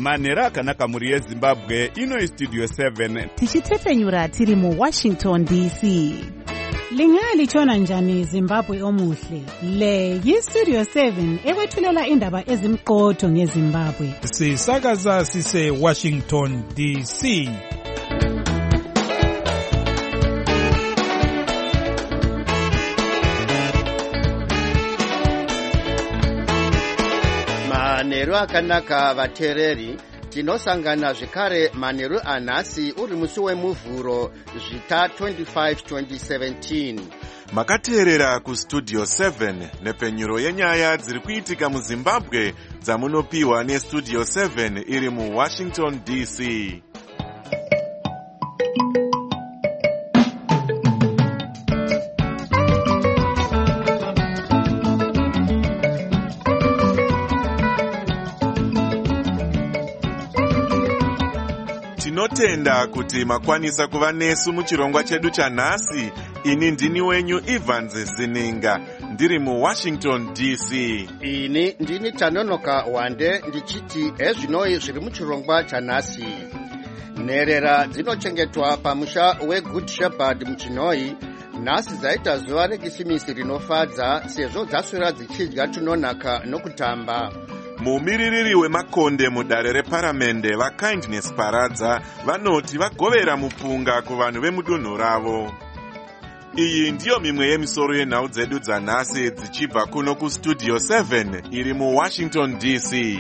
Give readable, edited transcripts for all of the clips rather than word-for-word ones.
Manheru akanaka mhuri yeZimbabwe, ino Studio 7. Tichitetenyura tiri mu Washington DC. Lingalitshona njani Zimbabwe omuhle? Le yi-Studio 7 ekwethulela indaba ezimqotho ngeZimbabwe. Sisakaza sise Washington DC. Manheru akanaka vatereri, tinosangana zvekare manheru anhasi uri musi wemuvhuro zvita 25 2017. Makateerera kuStudio 7 nepenyuro yenyaya dziri kuitika muZimbabwe dzamunopiwa neStudio 7 iri muWashington DC. Tinotenda kuti makwanisa kuva nesu muchirongwa chedu chanhasi. Ini ndini wenyu Evans Zininga, ndiri muWashington DC. Ini ndini Tanonoka Wande, ndichiti ezvinoi zviri muchirongwa chanhasi. Nherera dzinochengetwa pamusha weGood Shepherd muChinoi. Nhasi dzaita zuva rekisimisi rinofadza sezvo dzaswera dzichidya tunonaka nokutamba. Mumiririri wemakonde mudare reparamende vaKindness Paradza vanoti vagovera mupunga kuvanhu vemudunhu ravo. Iyi ndiyo mimwe yemisoro yenhau dzedu dzanhasi dzichibva kuno kuStudio 7 iri muWashington DC.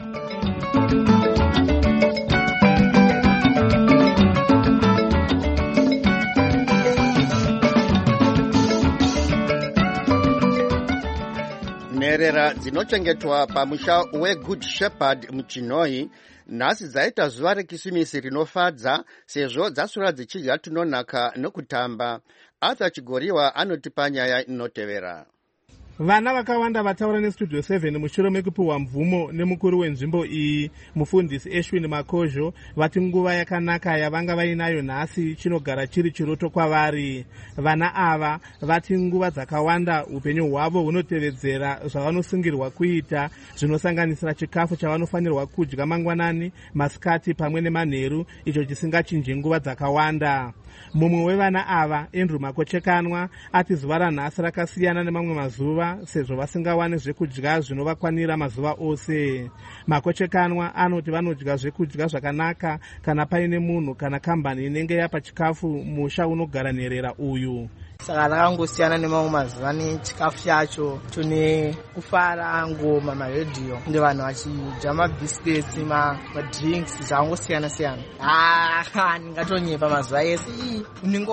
Nherera dzinochengetwa pamusha weGood Shepherd muChinoi. Nhasi dzaita zuva rekisimisi rinofadza sezvo dzaswera dzichidya tunonaka nokutamba. Arthur Chigoriwa anotipa nyaya inotevera. Vana vakawanda vataura neStudio 7 mushure mekupiwa mvumo nemukuru wenzvimbo iyi mufundisi Ashwin Makozho vati nguva yakanaka yavanga vainayo nhasi chinogara chiri chiroto kwavari. Vana ava vati nguva dzakawanda upenyu hwavo hunotevedzera zvavanosungirwa kuita zvinosanganisira chikafu chavanofanirwa kudya mangwanani, masikati pamwe nemanheru, icho chisingachinji nguva dzakawanda. Mumwe wevana ava, Andrew Makochekanwa, ati zuva ranhasi rakasiyana nemamwe mazuva sezvo vasingawani zvekudya zvinovakwanira mazuva ose. Makochekanwa anoti vanodya zvekudya zvakanaka kana paine munhu kana kambani inenge yapa chikafu musha unogara nherera uyu. Saka rakangosiyana nemamwe mazuva nechikafu chacho tune kufara, ngoma, maredhiyo ndi vanhu vachidya mabhisiketsi, madrinks zvangosiyana siyana. Ndingatonyepa mazuva ese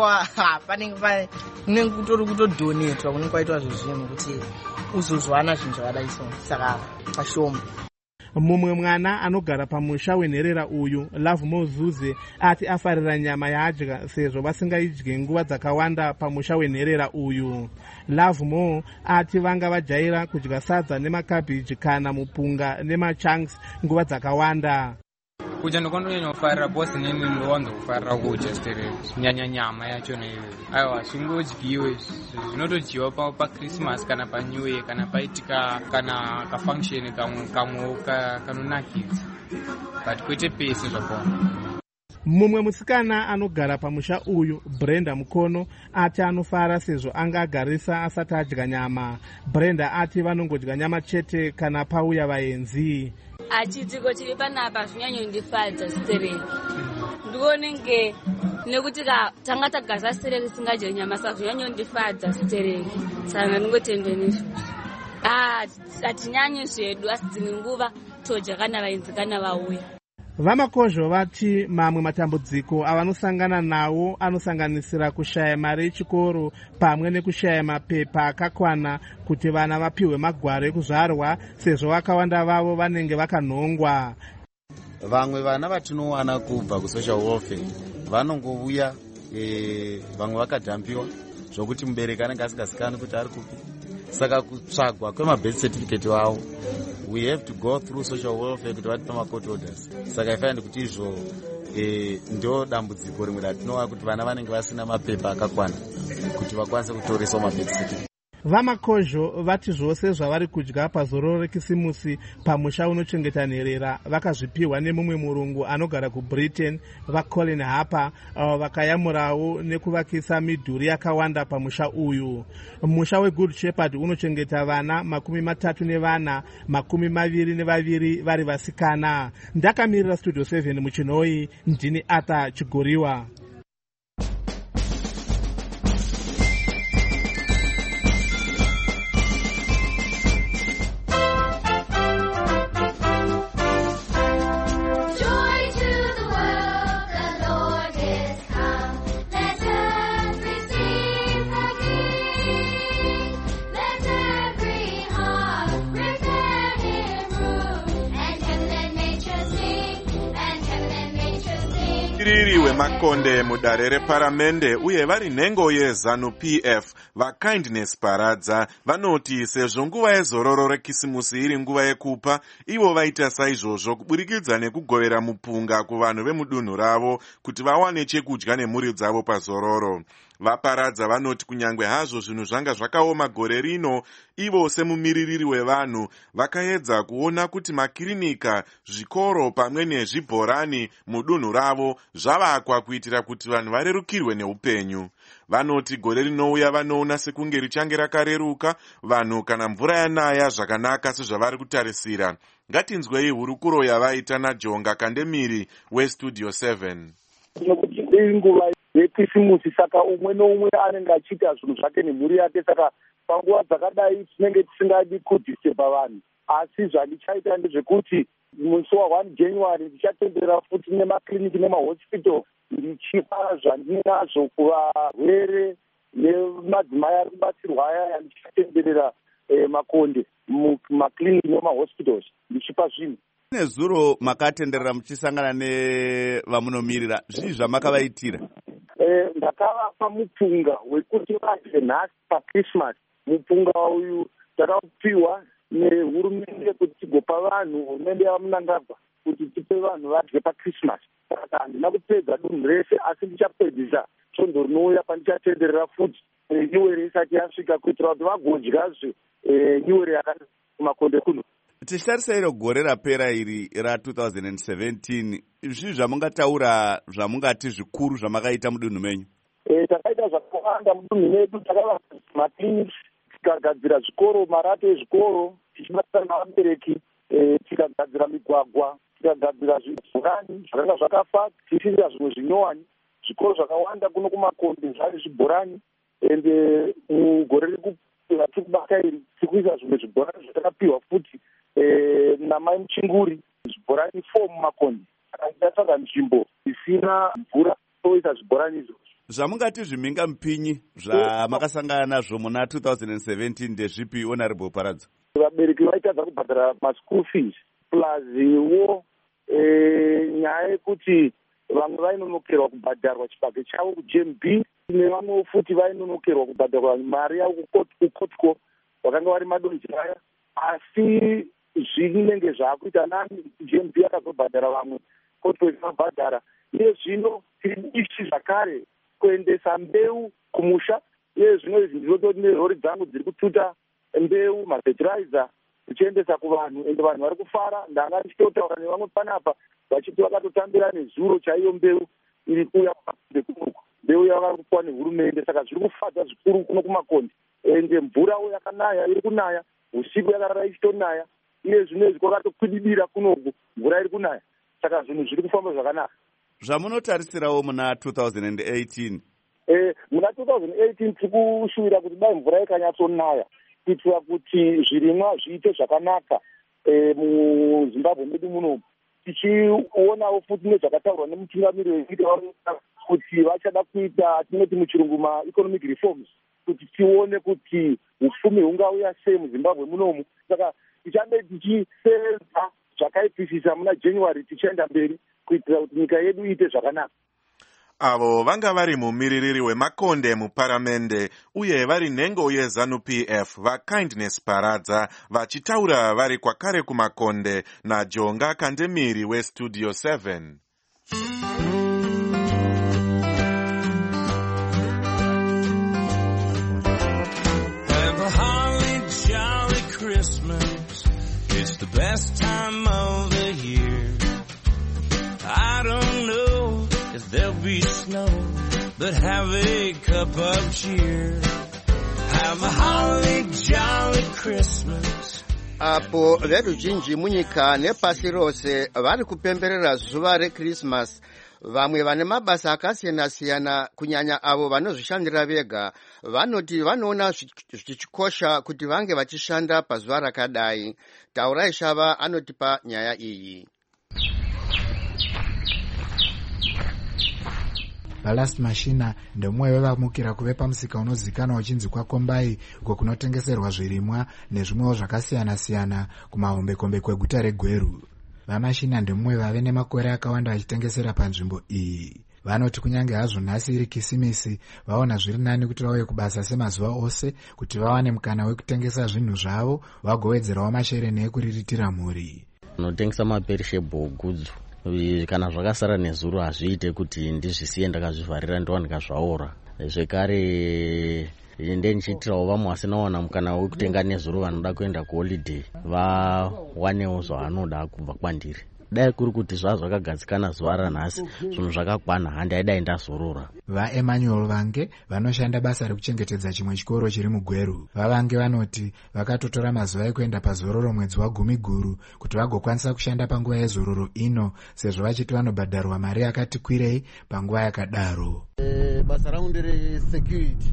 kunenge kutori kutodonetwa kunenge kwaitwa zvezvinhu kuti uzozwana zvinhu zvakadai so. Saka kashoma. Mumwe mwana anogara pamusha wenherera uyu, Love Mozuze, ati afarira nyama yaadya sezvo vasingaidyi nguva dzakawanda pamusha wenherera uyu. Love Mo ati vanga vajaira kudya sadza nemakabhiji kana mupunga nemachunks nguva dzakawanda. Kudya ndokondonyanya kufarira bose neni ndowanza kufarira kudya stereo nyanya nyama yachona iyo. Aiwa zvingodyiwe zvinotodyiwa paChristmas kana paNew Year kana paitika kana kafunction kamwe kanonakidza but kwete pese zvakona. Mumwe musikana anogara pamusha uyu, Brenda Mukono, ati anofara sezvo anga agarisa asati adya nyama. Brenda ati vanongodya nyama chete kana pauya vaenzi. Achitiko chiri panapa zvinyanyondifadza stereki. Ndikonenge nekuti tanga tagaza stereki singadye nyama saka zvinyanyondifadza stereki. Saka ndingotende nezvo. Hatinyanyi zvedu asi dzimwe nguva todya kana vaenzi kana vauya. Vamakozho vati mamwe matambudziko avanosangana nawo anosanganisira kushaya mari yechikoro pamwe nekushaya mapepa akakwana kuti vana vapiwe magwaro ekuzvarwa sezvo vakawanda vavo vanenge vakanhongwa. Vamwe vana vatinowana kubva kusocial welfare vanongouya vamwe vakadhampiwa zvokuti mubereki anenge asingazikanwi kuti ari kupi. Saka kutsvagwa kwemabirth certificate wavo, we have to go through social welfare kuti vatipa macourt orders. Saka ifaindi kuti izvo ndo dambudziko rimwe ratinova kuti vana vanenge vasina mapepa akakwana kuti vakwanise kutoreswa mabirth certificate. vamakozho vati zvose zvavari kudya pazororo rekisimusi pamusha unochengeta nherera vakazvipiwa nemumwe murungu anogara kubritain, vacolin harper, avo vakayamurawo nekuvakisa midhuri yakawanda pamusha uyu. Musha wegood shepherd unochengeta vana 34, 22 vari vasikana. Ndakamirira studio 7 muchinoi, ndini Arthur Chigoriwa. Mumiririri wemakonde mudare reparamende uye vari nhengo yeZANU-PF vaKindness Paradza vanoti sezvo nguva yezororo rekisimusi iri nguva yekupa, ivo vaita saizvozvo kuburikidza nekugovera mupunga kuvanhu vemudunhu ravo kuti vawane chekudya nemhuri dzavo pazororo. Vaparadza vanoti kunyange hazvo zvinhu zvanga zvakaoma gore rino, ivo semumiririri wevanhu vakaedza kuona kuti makirinika, zvikoro pamwe nezvibhorani mudunhu ravo zvavakwa kuitira kuti vanhu varerukirwe neupenyu. Vanoti gore rinouya vanoona sekunge richange rakareruka vanhu kana mvura yanaya zvakanaka sezvavari kutarisira. Ngatinzwei hurukuro yavaita naJonga Kandemiri weStudio 7. Nokuti nguva yekisimusi saka umwe noumwe anenge achiita zvinhu zvake nemhuri yake, saka panguva dzakadai tinenge tisingadi kudhisturba vanhu. Asi zvandichaita ndezvekuti musi wa1 January ndichatenderera futi nemakliniki nemahospital ndichipa zvandinazvo kuvarwere nemadzimai ari kubatsirwa aya. Ndichatenderera makonde mumakliniki nemahospitals ndichipa zvinhu. Nezuro makatenderera muchisangana nevamunomirira, zvii zvamakavaitira? Ndakavapa mupunga wekuti vadye nhasi paChristmas. Mupunga uyu takaupiwa nehurumende kuti tigopa vanhu, hurumende yaMunangagwa kuti tipe vanhu vadye paChristmas. Saka handina kupedza dunhu rese, asi ndichapedzisa svondo rinouya pandichatenderera futi nyuwere isati yasvika kuitira kuti vagodyazve nyuwere yakanaka kumakonde kuno. Tichitarisa iro gore rapera iri ra2017, zvii zvamungataura zvamungati zvikuru zvamakaita mudunhu menyu? Takaita zvakawanda mudunhu medu. Takavaka makliniki, tikagadzira zvikoro, marato ezvikoro, tichibatsira navabereki, tikagadzira migwagwa, tikagadzira zvibhorani zvakanga zvakafa, tichiisira zvimwe zvinyowani. Zvikoro zvakawanda kuno kumakonde zvari zvibhorani, ende mugore vatiri kubata iri tikuisa zvimwe zvibhorani zvatakapiwa futi namai Muchinguri, zvibhorani 4 mumakonde. Akaitatsvaga nzvimbo isina mvura toisa zvibhorani izvozvo. Zvamungati zvimhinga mupinyi zvamakasangana nazvo muna 2017 ndezvipi, Honorable Paradza? Vabereki vaitadza kubhadhara maschool fees plus nyaya yekuti vamwe vainonokerwa kubhadharwa chibage chavo kuJMB, nevamwe futi vainonokerwa kubhadharwa mari yavo kukotiko vakanga vari madonje aya. Asi zvinenge zvaakuita nani, JMB yakazobhadhara vamwe, kotiko ikabhadhara. Iye zvino tiri ishi zvakare kuendesa mbeu kumusha. Iye zvino izvi ndinototi nerori dzangu dziri kututa mbeu, mafertilizer, tichiendesa kuvanhu, ende vanhu vari kufara. Ndanga ndichitotaura nevamwe panapa vachiti vakatotambira nezuro chaiyo mbeu iri kuuya kumakonde. Mbeu yavari kupiwa nehurumende, saka zviri kufadza zvikuru kuno kumakonde. Ende mvurawo yakanaya, iri kunaya, usiku yakarara ichitonaya. Iye zvino izvi kwakatokwidibira kunoku, mvura iri kunaya, saka zvinhu zviri kufamba zvakanaka. Zvamunotarisirawo muna 2018? Muna 2018 tiri kushuvira kuti dai mvura ikanyatsonaya kuitira kuti zvirimwa zviite zvakanaka muZimbabwe medu muno. Tichionawo futi nezvakataurwa nemutungamiri wenyika kuti vachada kuita tinoti muchirungu ma-economic reforms, kuti tione kuti upfumi hungauya sei muZimbabwe munomu. Saka tichambe tichisevenza zvakaipisisa muna January tichienda mberi kuitira kuti nyika yedu iite zvakanaka. Avo vanga vari mumiririri wemakonde muparamende uye vari nhengo yeZANU-PF vaKindness Paradza vachitaura vari kwakare kumakonde naJonga Kandemiri weStudio 7. Never but have a cup of cheer. Have a holly jolly Christmas. Apo veruzhinji munyika nepasi rose vari kupemberera zuva reChristmas. Vamwe vane mabasa akasiyana-siyana kunyanya avo vanozvishandira vega vanoti vanoona zvichikosha kuti vange vachishanda pazuva rakadai. Taurai Shava anotipa nyaya iyi. Ballast Machina ndemumwe wevamukira kuve pamusika unozikanwa uchinzi kwaKombai uko kunotengeserwa zvirimwa nezvimwewo zvakasiyana-siyana kumahombekombe kweguta reGweru. VaMachina ndemumwe vave nemakore akawanda vachitengesera panzvimbo iyi. Vanoti kunyange hazvo nhasi iri Kisimisi vaona zviri nani kuti vauye kubasa semazuva ose kuti vawane mukana wekutengesa zvinhu zvavo vagowedzerawo mashereni ekuriritira mhuri. Unotengesa maperishable goods. Kana zvakasara nezuro hazviite kuti ndizvisiye ndakazvivharira ndiwa ndikazvaora. Zvekare ndichitirawo vamwe vasinawana mukana wekutenga nezuro vanoda kuenda kuholiday vawanewo zvavanoda kubva kwandiri. Dai kuri kuti zvazvakagadzikana zuva ranhasi zvinhu zvakakwana handaidai ndazorora. VaEmanuel Vange vanoshanda basa rekuchengetedza chimwe chikoro chiri muGweru. VaVange vanoti vakatotora mazuva ekuenda pazororo mwedzi wa10 kuti vagokwanisa kushanda panguva yezororo ino sezvo vachiti vanobhadharwa mari yakati kwirei panguva yakadaro. Basa rangu ndere security.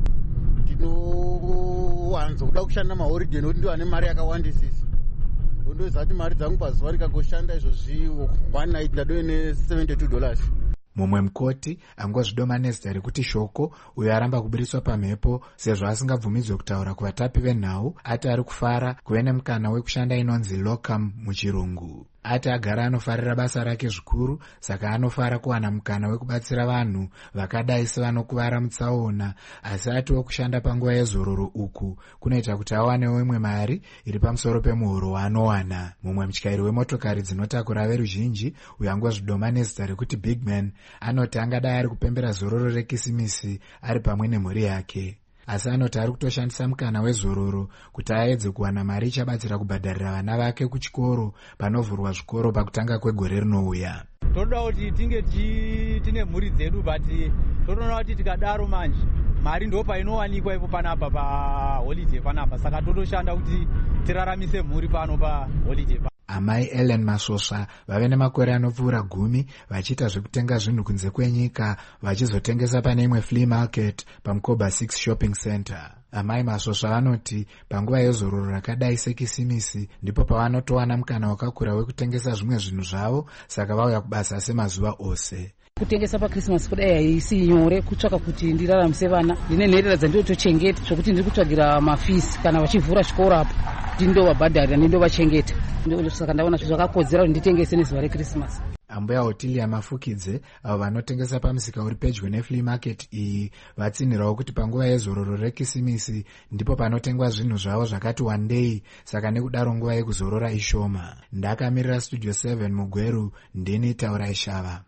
Ndinowanzo kuda kushanda maholiday nokuti ndiwa nemari yakawandisisa. Ndozati mari dzangu pazuva rikagoshanda izvozvi one night ndadove $72. Mumwe mukoti angozvidoma nezita rekuti Shoko uyo aramba kuburiswa pamhepo sezvo asingabvumidzwe kutaura kuvatapi venhau ati ari kufara kuve nemukana wekushanda inonzi locum muchirungu. Ati agara anofarira basa rake zvikuru saka anofara kuwana mukana wekubatsira vanhu vakadai sevanokuvara mutsaona, asi atiwo kushanda panguva yezororo uku kunoita kuti awanewo imwe mari iri pamusoro pemuhoro waanowana. Mumwe mutyairi wemotokari dzinotakura veruzhinji uyo angozvidoma nezita rekuti Bigman anoti angadai ari kupembera zororo reKisimisi ari pamwe nemhuri yake, asi anoti ari kutoshandisa mukana wezororo kuti aedze kuwana mari ichabatsira kubhadharira vana vake kuchikoro panovhurwa zvikoro pakutanga kwegore rinouya. Toda kuti tinge tine mhuri dzedu but totoona kuti tikadaro manje mari ndo painowanikwa ipo panapa paholiday panapa, saka totoshanda kuti tiraramise mhuri pano paholiday. Amai Ellen Masosva vave nemakore anopfuura 10 vachiita zvekutenga zvinhu kunze kwenyika vachizotengesa pane imwe flea market paMukoba 6 shopping center. Amai Masosva vanoti panguva yezororo rakadai seKisimisi ndipo pavanotowana mukana wakakura wekutengesa zvimwe zvinhu zvavo, saka vauya kubasa semazuva ose. Kutengesa paChristmas kudai haisi nyore kutsvaka kuti ndiraramise vana. Ndine nherera dzandinotochengeta zvokuti ndiri kutsvagira mafisi kana vachivhura chikoro apo ndindovabhadharira ndindovachengeta. Saka ndaona zvakakodzera kuti nditengese nezuva reChristmas. Ambuya Otilia Mafukidze avo vanotengesa pamusika uri pedyo neflea market iyi vatsinhirawo kuti panguva yezororo reKisimisi ndipo panotengwa zvinhu zvavo zvakati wandei, saka nekudaro nguva yekuzorora ishoma. Ndakamirira Studio 7 muGweru, ndini Taurai Shava.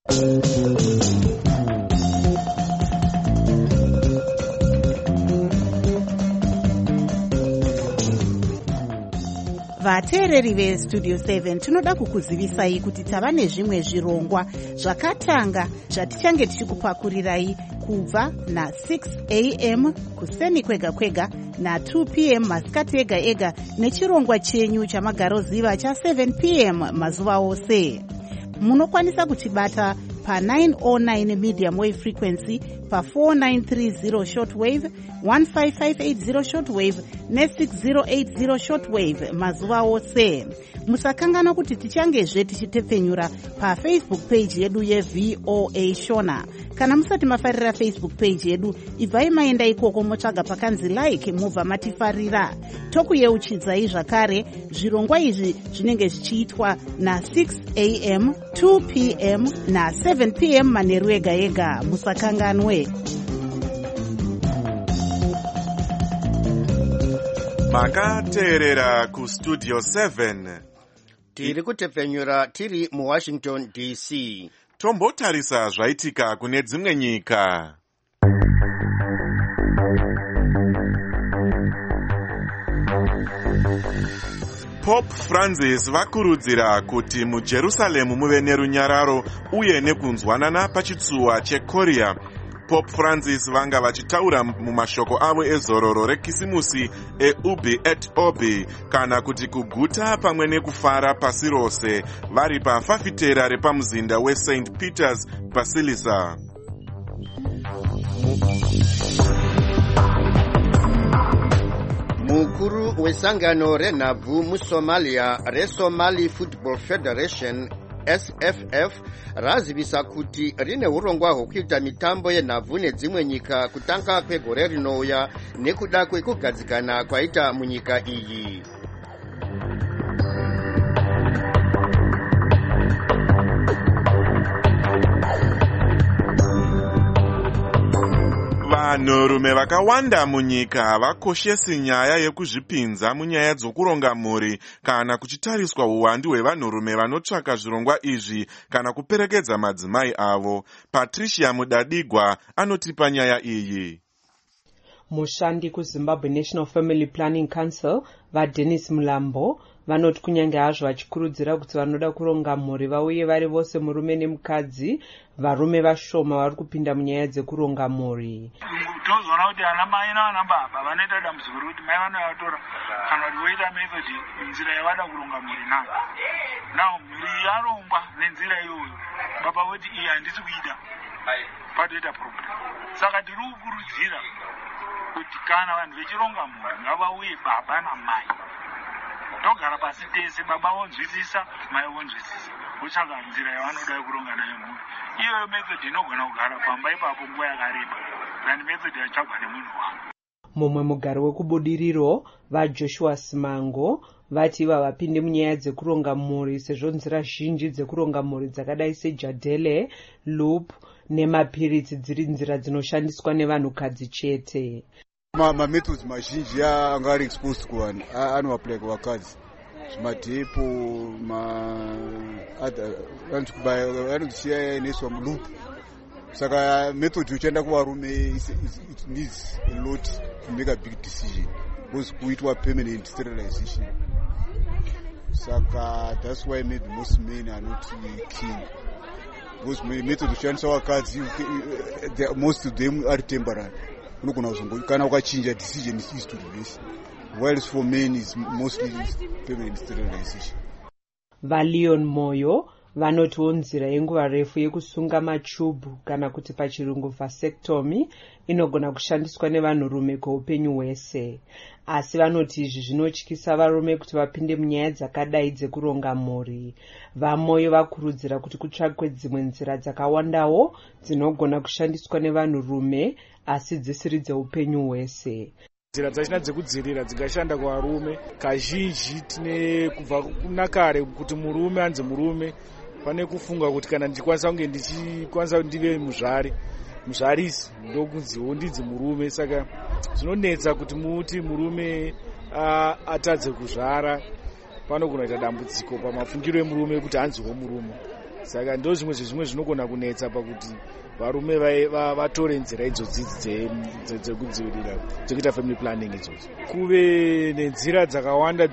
Vateereri veStudio 7 tinoda kukuzivisai kuti tava nezvimwe zvirongwa zvakatanga zvatichange tichikupakurirai kubva na6 a.m. kuseni kwega kwega na2 p.m. masikati ega ega nechirongwa chenyu chamagaroziva cha7 p.m. mazuva ose. Munokwanisa kutibata pa909 medium wave frequency, pa4930 shortwave, 15580 shortwave ne6080 shortwave mazuva ose. Musakangana kuti tichangezve tichitepfenyura paFacebook page yedu yeVOA Shona. Kana musati mafarira Facebook page yedu, ibvai maenda ikoko motsvaga pakanzi like mubva matifarira. Tokuyeuchidzai zvakare zvirongwa izvi zvinenge zvichiitwa na6 a.m., 2 p.m. na 7 p.m. manheru ega ega. Musakanganwe. Makateerera kuStudio 7. Tiri kutepfenyura tiri muWashington DC. Tombotarisa zvaitika kune dzimwe nyika. Pope Francis vakurudzira kuti muJerusaremu muve nerunyararo uye nekunzwanana pachitsuwa cheKorea. Pope Francis vanga vachitaura mumashoko avo ezororo rekisimusi Ubi et Obi, kana kuti kuguta pamwe nekufara pasi rose, vari pafafitera repamuzinda weSt Peter's Basilica. Mukuru wesangano renhabvu muSomalia reSomali Football Federation SFF razivisa kuti rine urongwa hwokuita mitambo yenhabvu nedzimwe nyika kutanga kwegore rinouya nekuda kwekugadzikana kwaita munyika iyi. Vanhurume vakawanda munyika vakoshesi nyaya yekuzvipinza munyaya dzokuronga mhuri kana kuchitariswa uwandu hwevanhurume vanotsvaka zvirongwa izvi kana kuperekedza madzimai avo. Patricia Mudadigwa anotipa nyaya iyi. Mushandi kuZimbabwe National Family Planning Council vaDennis Mulambo vanoti kunyange hazvo vachikurudzira kuti vanoda kuronga mhuri vauye vari vose murume nemukadzi, varume vashoma vari kupinda munyaya dzekuronga mhuri. Tozoona kuti ana mai nana baba vanoita dambudziko rekuti mai vanovatora kana kuti voita method nzira yavada kuronga mhuri nayo. Nawo mhuri yarongwa nenzira iyoyo, baba voti iyi handisi kuida, patoita problem. Saka tiri kukurudzira kuti kana vanhu vechironga mhuri ngavauye baba namai, togara pasi tese, baba vonzwisisa, mai vonzwisisa, votsvaga nzira yavanoda kuronga nayo mhuri. Iyoyo method inogona kugara pamba ipapo nguva yakareba, and method yatsvagwa nemunhu wavo. Mumwe mugari wekubudiriro vaJoshua Simango vati iva vapinde munyaya dzekuronga mhuri sezvo nzira zhinji dzekuronga mhuri dzakadai seJadele, Loop nemapiritsi dziri nzira dzinoshandiswa nevanhukadzi chete. Methods mazhinji anga ari exposed kuvanhu anoapply kuvakadzi, zvimadhepo vanozisiya inoiswa mulup. Saka method yochanda kuvarume it needs a lot to make a big decision because kuitwa permanent sterilization. Saka that's why maybe most men are not keen, because method yoshandisa vakadzi most of them are temporary. Kana ukachinja decision is to release, whilst for men is mostly permanent sterilization. Valion Moyo vanotiwo nzira yenguva refu yekusunga machubhu kana kuti pachirungu vasectomy inogona kushandiswa nevanhurume kweupenyu hwese, asi vanoti izvi zvinotyisa varume kuti vapinde munyaya dzakadai dzekuronga mhuri. VaMoyo vakurudzira kuti kutsvakwe dzimwe nzira dzakawandawo dzinogona kushandiswa nevanhurume asi dzisiri dzeupenyu hwese. Nzira dzachina dzekudzivirira dzingashanda kuvarume kazhinji tine kubva kunakare kuti murume anzi murume pane kufunga kuti kana ndichikwanisa kunge ndichikwanisa ndive muzvarisi ndokunziwo ndidzi murume. Saka zvinonetsa kuti muti murume atadze kuzvara, panogona kuita dambudziko pamafungiro emurume kuti hanziwo murume. Saka ndo zvimwe zvezvimwe zvinogona kunetsa pakuti varume vatore nzira idzodzi dzekudzivirira dzekuita family planning idzodzo. Kuve nenzira dzakawanda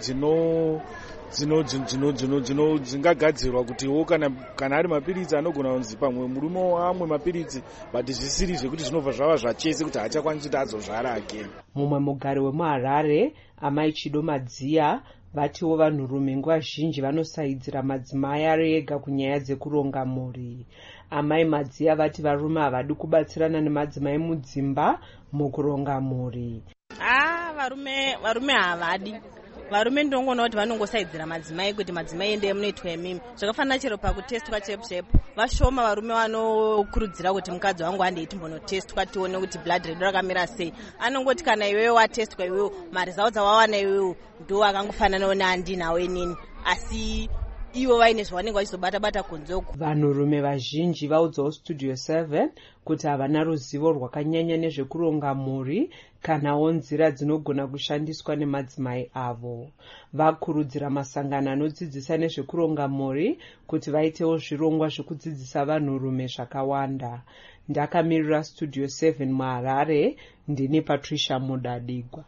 dzingagadzirwa kutiwo kana ari mapiritsi anogona kunzi pamwe murume wamwe mapiritsi, but zvisiri zvekuti zvinobva zvava zvachese kuti haachakwanisi kuti azozvara again. Mumwe mugari wemuHarare Amai Chido Madziya vatiwo vanhurume nguva zhinji vanosaidzira madzimai ari ega kunyaya dzekuronga mhuri. Amai Madziya vati varume havadi kubatsirana nemadzimai mudzimba mukuronga mhuri. Varume havadi. Varume ndinongona kuti vanongosaidzira madzimai kuti madzimai ende munoitwa imimi. Zvakafanana chero pakutestwa chepu. Vashoma varume vanokurudzira kuti mukadzi wangu andeiti mbonotestwa tione kuti blood redu rakamira sei. Anongoti kana iwewe watestwa iwewe marizawo dzawawana iwewe ndo akangofananawo neandinawo inini. Asi ivo vaine zvavanenge vachizobata-bata kunzoko. Vanhurume vazhinji vaudzawo Studio 7 kuti havana ruzivo rwakanyanya nezvekuronga mhuri kanawo nzira dzinogona kushandiswa nemadzimai avo. Vakurudzira masangano anodzidzisa nezvekuronga mhuri kuti vaitewo zvirongwa zvekudzidzisa vanhurume zvakawanda. Ndakamirira Studio 7 muHarare, ndini Patricia Mudadigwa.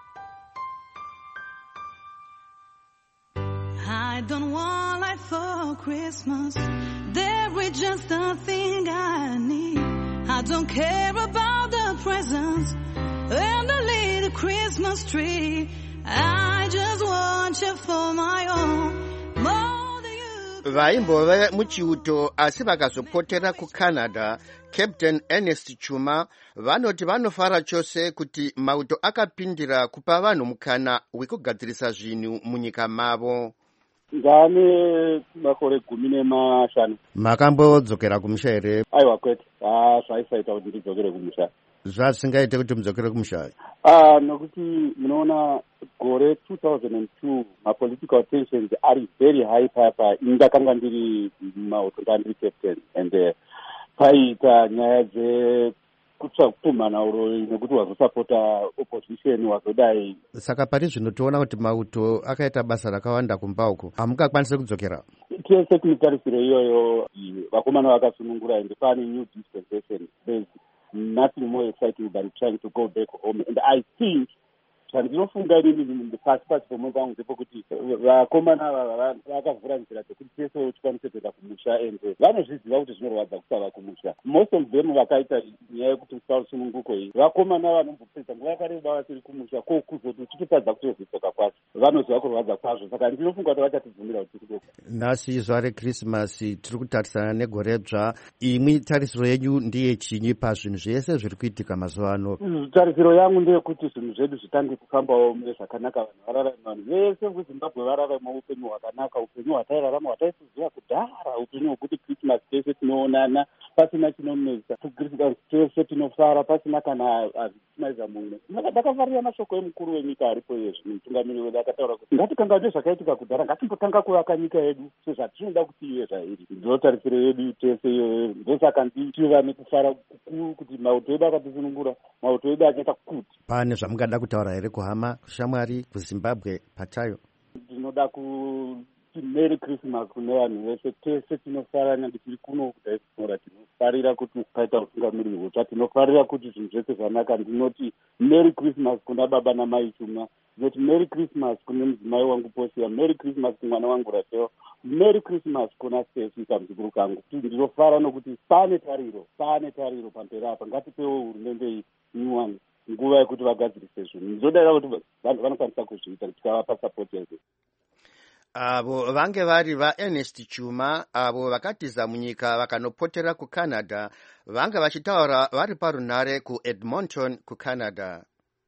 I've done all I thought for Christmas. There is just a thing I need. I don't care about the presents and the little Christmas tree. I just want you for my own. Vaimbove muchiuto asi vakazopotera kuCanada, Captain Ernest Chuma vanoti vanofara chose kuti mauto akapindira kupa vanhu mukana wekugadzirisa zvinhu munyika mavo. Ndane makore 15. Makambodzokera kumusha here? Aiwa kwete. Zvaisaita kuti ndidzokere kumusha. Zvasingaite kuti mudzokere kumusha? Nokuti munoona gore 2002 mapolitical tensions are very high papa. Indakanga ndiri mauto ndandiri captain and paita nyaya dze kutumana uroi nekuti wazosapota opposition wazodai. Saka pari zvinotoona kuti mauto akaita basa rakawanda kumba uko hamungakwanisi kudzokera. Tese tinitarisiro iyoyo vakomana vakasunungura ende pane new dispensation. There's nothing more exciting than trying to go back home, and I think zvandinofunga inini pasi pomwe pangu ndepekuti vakomana vakavhura nzira dzekuti tese tikwanise kuenda kumusha ende vanozviziva kuti zvinorwadza kusava kumusha. Most of them vakaita nyaya yekuti kusasununguko iyi vakomana vanombopedza nguva yakareba vasiri kumusha kokuzoti tichitadza kutozvisoka kwasi vanoziva kurwadza kwazvo. Saka ndinofunga kuti vachatibvumira kuti tikudoko. Nhasi zuva rekrisimasi tiri kutarisana negore dzva. Imwe tarisiro yenyu ndeyechinyi pazvinhu zvese zviri kuitika mazuva ano? Tarisiro yangu ndeyekuti zvinhu zvedu zvitange kufambawo mune zvakanaka. Vanhu vese muZimbabwe vararama upenyu hwakanaka, upenyu hwatairarama hwataisiziva kudhara, upenyu hwekuti Christmas tese tinoonana pasina chinomesa, Christmas tese tinofara pasina kana azvitimaiza mumwe. Ndakafarira mashoko emukuru wenyika aripo yezvi, mutungamiri wedu akataura kuti ngatikanganwe zvakaitika kudhara, ngatimbotanga kuvaka nyika yedu sezvatinoda kuti ive zvairi. Ndotarisiro yedu tese iyoyo. Ndosaka ndichiva nekufara kukuru kuti mauto edu akatisunungura, mauto edu achaita kuti. Pane zvamungada kutaura here kuhama kushamwari kuZimbabwe patayo? Ndinoda kuti Merry Christmas kune vanhu vese tese tinofara nyangwe tiri kuno kudaisinora. Tinofarira kuti paita utungamiri hutsva, tinofarira kuti zvinhu zvese zvanaka. Ndinoti Merry Christmas kuna baba namai Chuma, ndinoti Merry Christmas kune mudzimai wangu Posiya, Merry Christmas kumwana wangu Rachel, Merry Christmas kuna Stacey kamuzukuru kangu. Ndinofara nokuti pane tariro pamberi apa. Ngatipewo hurumende iyi nyuwani nguva yekuti vagadzirise zvinhu. Ndinodaira kuti vanhu vanokwanisa kuzviita tikavapa sapoti yake. Avo vange vari vaErnest Chuma avo vakatiza munyika vakanopotera kuCanada, vanga vachitaura vari parunhare kuEdmonton kuCanada.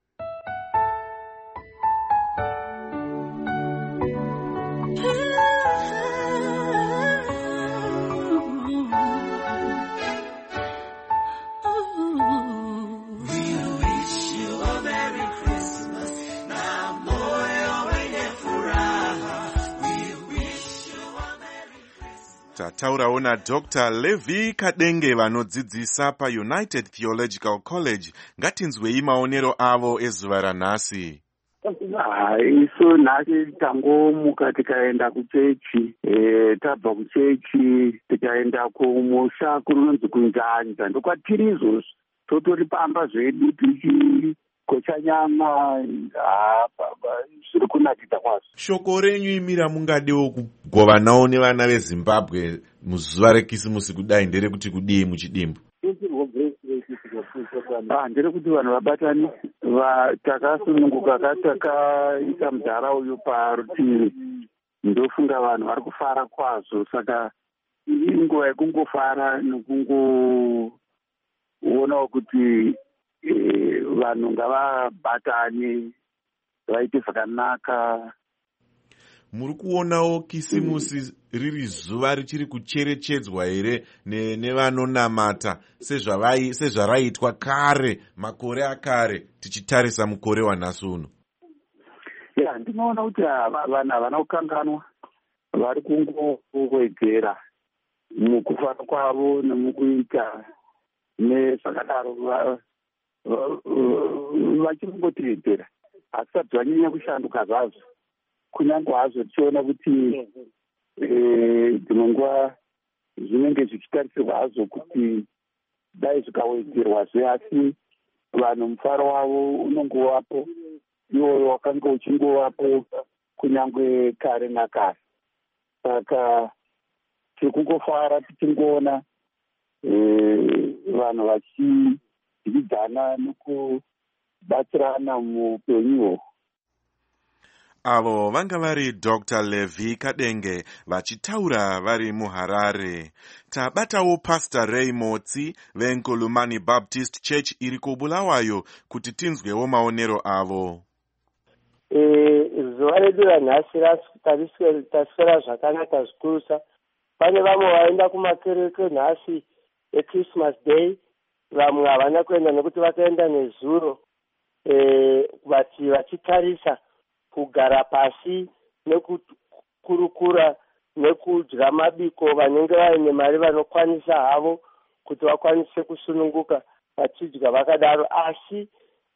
Tataurawo naDr. Levi Kadenge vanodzidzisa paUnited Theological College. Ngatinzwei maonero avo ezuva ranhasi. Isu nhasi tangomuka tikaenda kuchechi, tabva kuchechi tikaenda kumusha kunonzi kuNjanja. Ndokwatiri izvozvo totori pamba zvedu tichikocha nyama. Zviri kunakidza kwazvo. Shoko renyu imira mungadewo kugovanawo nevana veZimbabwe muzuva rekisimusi kudai nderekuti kudii muchidimbu? Nderekuti vanhu vabatani takasununguka takaisa mudhara uyu parutivi. Ndofunga vanhu vari kufara kwazvo. Saka inguva yekungofara nekungoonawo kuti vanhu ngavabatane vaite zvakanaka. Muri kuonawo kisimusi riri zuva richiri kucherechedzwa here nevanonamata sezvaraitwa kare makore akare tichitarisa mukore wanhasi uno? Ndinoona kuti vanhu havana kukanganwa, vari kungowedzera mukufara kwavo nemukuita nezvakadaro, vachingotevedzera hasisati vanyanya kushanduka zvazvo. Kunyange hazvo tichiona kuti dzimwe nguva zvinenge zvichitarisirwa hazvo kuti dai zvikawedzerwazve, asi vanhu mufaro wavo unongovapo, iwoyo wakanga uchingovapo kunyange kare nakare. Saka tiri kungofara tichingoona vanhu vachidyidzana nekubatsirana muupenyuhwo. Avo vanga vari Dr. Levi Kadenge vachitaura vari muHarare. Tabatawo Pastor Ray Motsi veNkulumani Baptist Church iri kuBulawayo kuti tinzwewo maonero avo. Zuva redu ranhasi taswera zvakanaka zvikurusa. Pane vamwe vaenda kumakereke nhasi eChristmas Day, vamwe havana kuenda nekuti vakaenda nezuro vachitarisa kugara pasi nekukurukura nekudya mabiko vanenge vaine mari vanokwanisa havo kuti vakwanise kusununguka vachidya vakadaro. Asi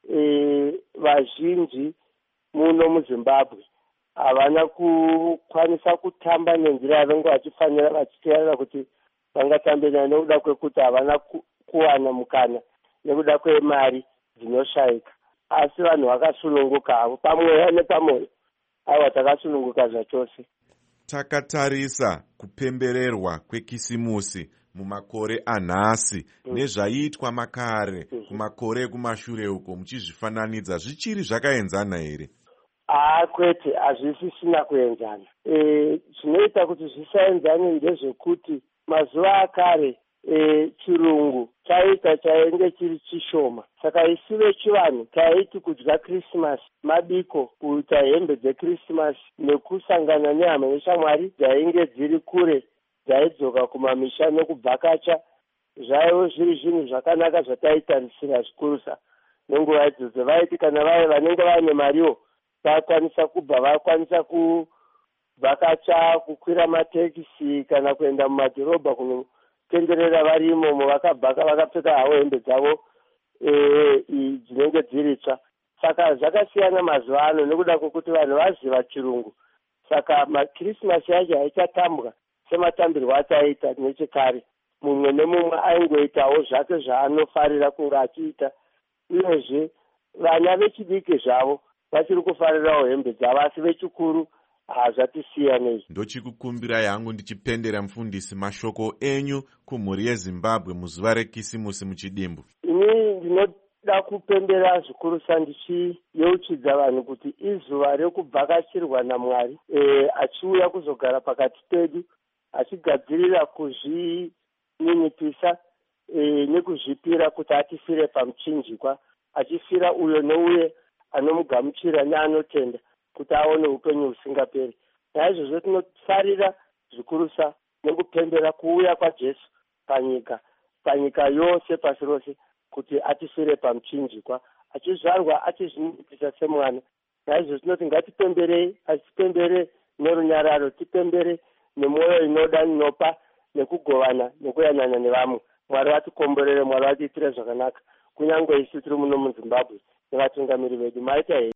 vazhinji muno muZimbabwe havana kukwanisa kutamba nenzira yavange vachifanira vachiteerera kuti vangatambe nayo nekuda kwekuti havana kuwana mukana nekuda kwemari dzinoshayika. Asi vanhu vakasununguka havo pamweya nepamwoyo. Aiwa, takasununguka zvachose. Takatarisa kupembererwa kwekisimusi mumakore anhasi nezvaiitwa makare kumakore ekumashure uko, muchizvifananidza zvichiri zvakaenzana here? Kwete, hazvisisina kuenzana. Zvinoita kuti zvisaenzane ndezvekuti mazuva akare chirungu chainge chiri chishoma, saka isi vechivanhu taiti kudya Christmas mabiko, kuita hembe dzeChristmas nekusangana nehama neshamwari dzainge dziri kure dzaidzoka kumamisha nekubvakacha, zvaivo zviri zvinhu zvakanaka zvataitarisira zvikurusa nenguva idzodzo. Vaiti kana vanenge vaine mariwo vakwanisa kubva vakwanisa kuvhakacha, kukwira matekisi kana kuenda mumadhorobha kunotenderera vari imomo, vakabvaka vakapfeka havo hembe dzavo dzinenge dziritsva. Saka zvakasiyana mazuva ano nekuda kwekuti vanhu vaziva chirungu. Saka maKrismasi yacho haichatambwa sematambirwo ataita nechekare. Mumwe nemumwe aingoitawo zvake zvaanofarira kunge achiita. Uyezve vana vechidiki zvavo vachiri kufarirawo hembe dzavo, asi vechikuru hazvatisiyanei. Ndochikukumbirai hangu ndichipendera mufundisi mashoko enyu kumhuri yeZimbabwe muzuva rekisimusi muchidimbu. Ini ndinoda kupembera zvikurusa ndichiyeuchidza vanhu kuti izuva rekubvakachirwa naMwari, achiuya kuzogara pakati pedu, achigadzirira kuzvininipisa nekuzvipira kuti atifire pamuchinjikwa, achifira uyo nouye anomugamuchira neanotenda kuti aone upenyu husingaperi. Naizvozvo tinofarira zvikurusa nekupembera kuuya kwaJesu panyika yose pasi rose, kuti atifire pamuchinjikwa, achizvarwa achizvininipisa semwana. Naizvozvo tinoti ngatipemberei, atipembere nerunyararo, tipembere nemwoyo inoda, inopa nekugovana nekuyanana nevamwe. Mwari vatikomborere, Mwari vatiitire zvakanaka, kunyange isu tiri muno muZimbabwe nevatungamiri vedu. Maita hei.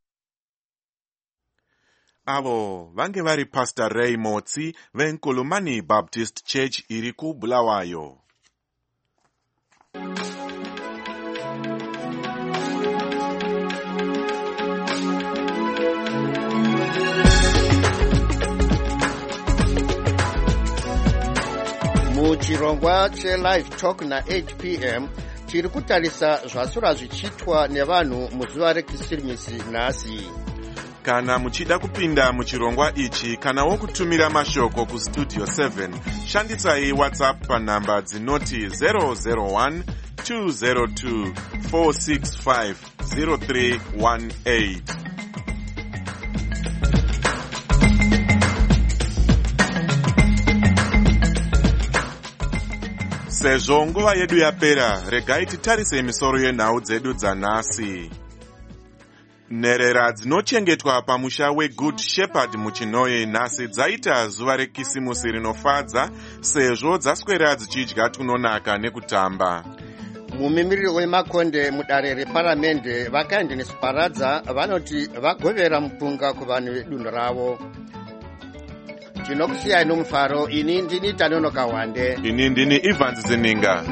Avo vange vari Pastor Ray Motsi veNkulumani Baptist Church iri kuBulawayo. Muchirongwa cheLive Talk na 8 p.m. tiri kutarisa zvasura zvichitwa nevanhu muzuva rekisimusi nhasi. Kana muchida kupinda muchirongwa ichi kanawo kutumira mashoko kustudio 7, shandisai WhatsApp panhamba dzinoti 001 202 465 0318. Sezvo nguva yedu yapera, regai titarise misoro yenhau dzedu dzanhasi. Nherera dzinochengetwa pamusha weGood Shepherd muChinoye nhasi dzaita zuva rekisimusi rinofadza, sezvo dzaswera dzichidya tunonaka nekutamba. Mumimiriri wemakonde mudare reparamende vakaendenesparadza vanoti vagovera mupunga kuvanhu vedunhu ravo. Tinokusiyai nomufaro. Ini ndini Tanonoka Wande. Ini ndini Evans Zininga.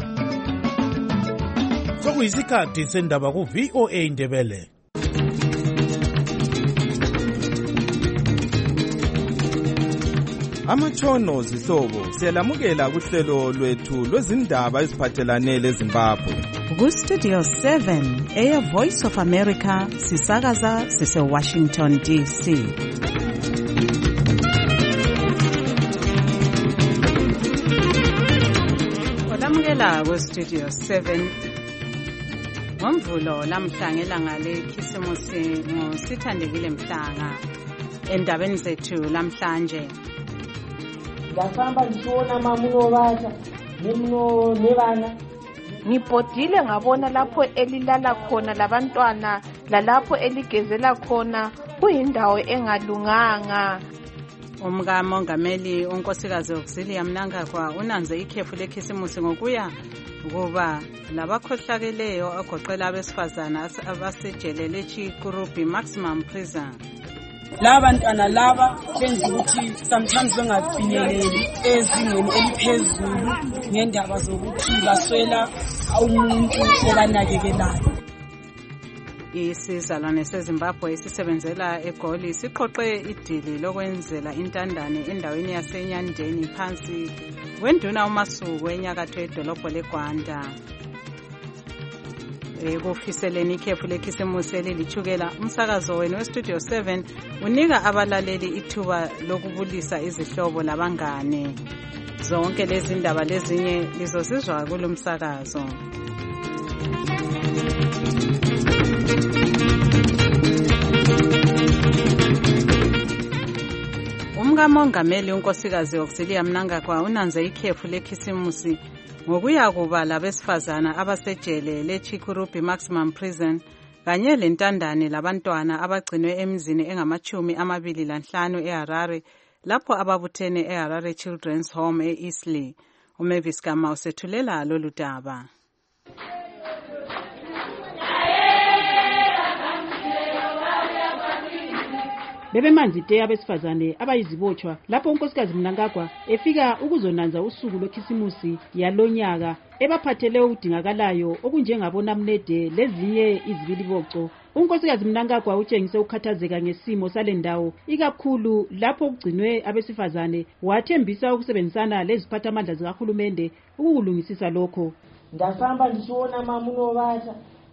Sokuyisikhathi sendaba ku VOA Ndebele. amatshono zihlobo siyalamukela kuhlelo lwethu lwezindaba eziphathelane leZimbabwe. Ku-Studio 7 Air Voice of America sisakaza sise-Washington DC. Olamukela ku-Studio 7 ngomvulo lamhla ngelanga lekhisimusi ngusithandekile Mhlanga. Endabeni zethu lamhlanje ngafamba ngibona mamunobata nevana ngibhodile ngabona lapho elilala khona labantwana lalapho eligezela khona kuyindawo engalunganga. Umkamongameli unkosikazi Auxilia Mnangagwa unanze ikhefu lekhisimusi ngokuya kuba labakhohlakeleyo agoqela abesifazana abasejele leChikurubi Maximum Prison. Laba bantwana laba benza ukuthi sometimes bengafinyeleli ezingeni eliphezulu ngendaba zokuthi baswela umuntu obanakekelayo. Isizalwane seZimbabwe esisebenzela eGoli siqoqe idili lokwenzela intandane endaweni yaseNyandeni phansi kwenduna uMasuku enyakatho edolobho leGwanda. Ekufiseleni ikhefu lekhisimusi elilithukela umsakazo wenu weStudio 7 unika abalaleli ithuba lokubulisa izihlobo labangane. Zonke lezi ndaba lezinye lizozizwa kulo msakazo. Umkamongameli unkosikazi Auxilia Mnangagwa unanze ikhefu lekhisimusi ngokuya kuba labesifazana abasejele leChikurubi Maximum Prison kanye lentandane labantwana abagcinwe emizini engama-25 eHarare lapho ababuthene eHarare Children's Home eEastleigh. uMavis Gama usethulela lolu daba. Bebemanzi te abesifazane abayizibotshwa lapho unkosikazi Mnangagwa efika ukuzonanza usuku lwekhisimusi yalonyaka ebaphathele udingakalayo okunjengabona mnede lezinye izibiliboco. Unkosikazi Mnangagwa utshengise ukukhathazeka ngesimo salendawo ikakhulu lapho kugcinwe abesifazane wathembisa ukusebenzisana leziphathamandla zikahulumende ukukulungisisa lokho. Ndafamba ndishona mamunobata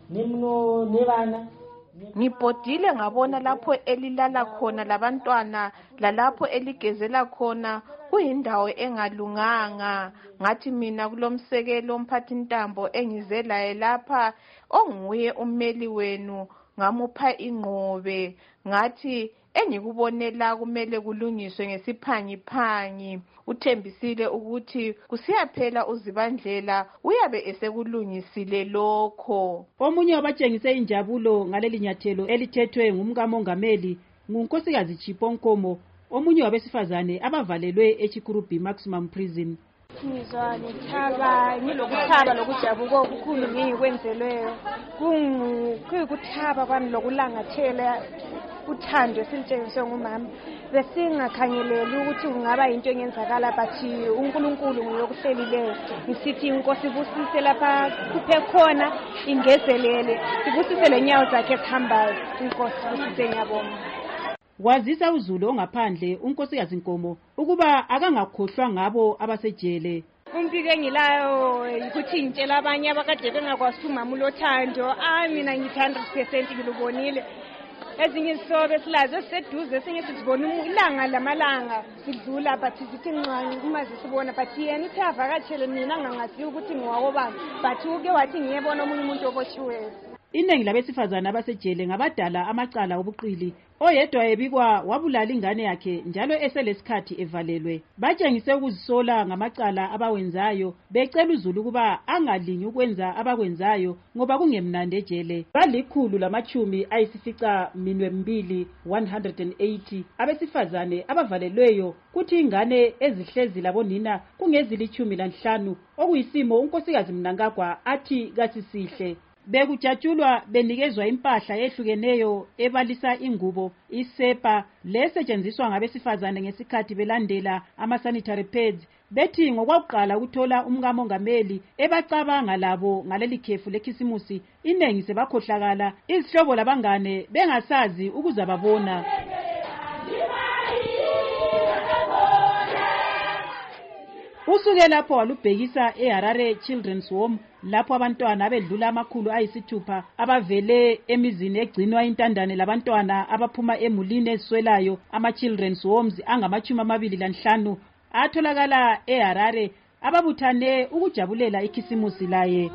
nevana ngibhodile ngabona lapho elilala khona labantwana lalapho eligezela khona kuyindawo engalunganga. Ngathi mina kulomsekelo umphathintambo engize laye lapha onguye ummeli wenu ngamupha ingqobe ngathi engikubonela kumele kulungiswe ngesiphangiphangi. Uthembisile ukuthi kusiyaphela uZibandlela uyabe esekulungisile lokho. Omunye wabatshengise injabulo ngaleli nyathelo elithethwe ngumkamongameli ngunkosikazi Chiponkomo, omunye wabesifazane abavalelwe eChikurubi Maximum Prison. Ngizwa ngithaba ngilokuthaba lokujabuka okukhulu ngiyikwenzelweyo kuyikuthaba kwami lokulangathela uthando esilitshengiswe ngumama. Besingakhangeleli ukuthi kungaba yinto engenzakala but uNkulunkulu nguyokuhlelileyo. Ngisithi inkosi ibusise lapha kuphe khona ingezelele ibusise lenyawo zakhe ezihambayo. Inkosi ibusise ngiyabonga. Wazisa uZulu ongaphandle unkosikazi Nkomo ukuba akangakhohlwa ngabo abasejele. Umpike engilayo ukuthi ngitshela abanye abakade bengakwazi ukuthi umama ulothando. Mina ngithi 100% ngilubonile. Ezinye izisobe esilazo esiseduze esinye sizibona ilanga lamalanga sidlula but sithi nqanqi uma sisibona but yena uthe avakatshele mina ngangathi ukuthi ngiwakobani but uke wathi ngiyebona omunye umuntu obotshiweyo. Iningi labesifazana abasejele ngabadala amacala obuqili. Oyedwa ebikwa wabulala ingane yakhe njalo eselesikhathi evalelwe. Batshengise ukuzisola ngamacala abawenzayo becela uZulu kuba angalingi ukwenza abakwenzayo ngoba kungemnandi ejele. Balikhulu lamachumi ayisifica minwe mbili 180 abesifazane abavalelweyo kuthi ingane ezihlezi labonina kungezilichumi lanhlanu okuyisimo unkosikazi Mnangagwa athi kasisihle. Bekujatshulwa benikezwa impahla ehlukeneyo ebalisa ingubo, isepa lesetshenziswa ngabesifazane ngesikhathi belandela ama-sanitary pads. Bethi ngokwakuqala ukuthola umkamongameli ebacabanga labo ngaleli khefu lekhisimusi inengi sebakhohlakala izihlobo labangane bengasazi ukuzababona. Usuke lapho walubhekisa eHarare Children's Home lapho abantwana abedlula 600 abavele emizini egcinwa intandane labantwana abaphuma emulini eziswelayo ama-Children's Homes angama-25 atholakala eHarare ababuthane ukujabulela ikhisimusi laye.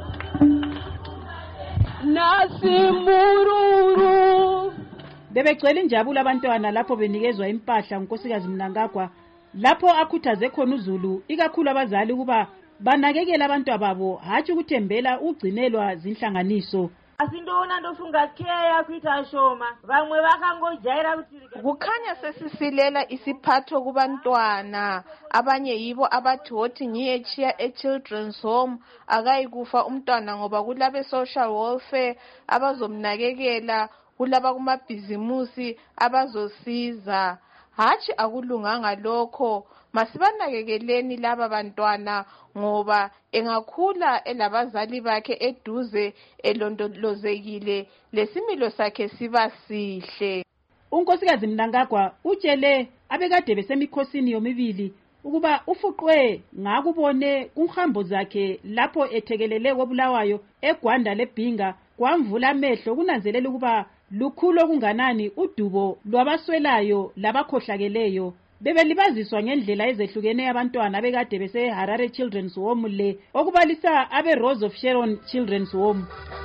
Nasimururu bebegcwele injabulo abantwana lapho benikezwa impahla unkosikazi Mnangagwa lapho akhuthaze khona uZulu ikakhulu abazali ukuba banakekela abantwana babo hatshi ukuthembela ugcinelwa zinhlanganiso. Asindona ndofunga keya kuita shoma vamwe vakangojaira kuti kukhanya sesisilela isiphatho kubantwana abanye yibo abathi wothi ngiyechiya e-Children's Home akayikufa umntwana ngoba kulabe social welfare abazomnakekela kulaba kumabhizimusi abazosiza. Hatshi akulunganga lokho, masibanakekeleni laba bantwana ngoba engakhula elabazali bakhe eduze elondolozekile lesimilo sakhe siba sihle. Unkosikazi Mnangagwa utshele abekade besemikhosini yomibili ukuba ufuqwe ngakubone kunhambo zakhe lapho ethekelele koBulawayo eGwanda leBhinga kwamvula amehlo kunanzelela ukuba lukhulu okunganani udubo lwabaswelayo labakhohlakeleyo. Bebelibaziswa ngendlela ezehlukeneyo abantwana bekade bese Harare Children's Home le okubalisa abe Rose of Sharon Children's Home.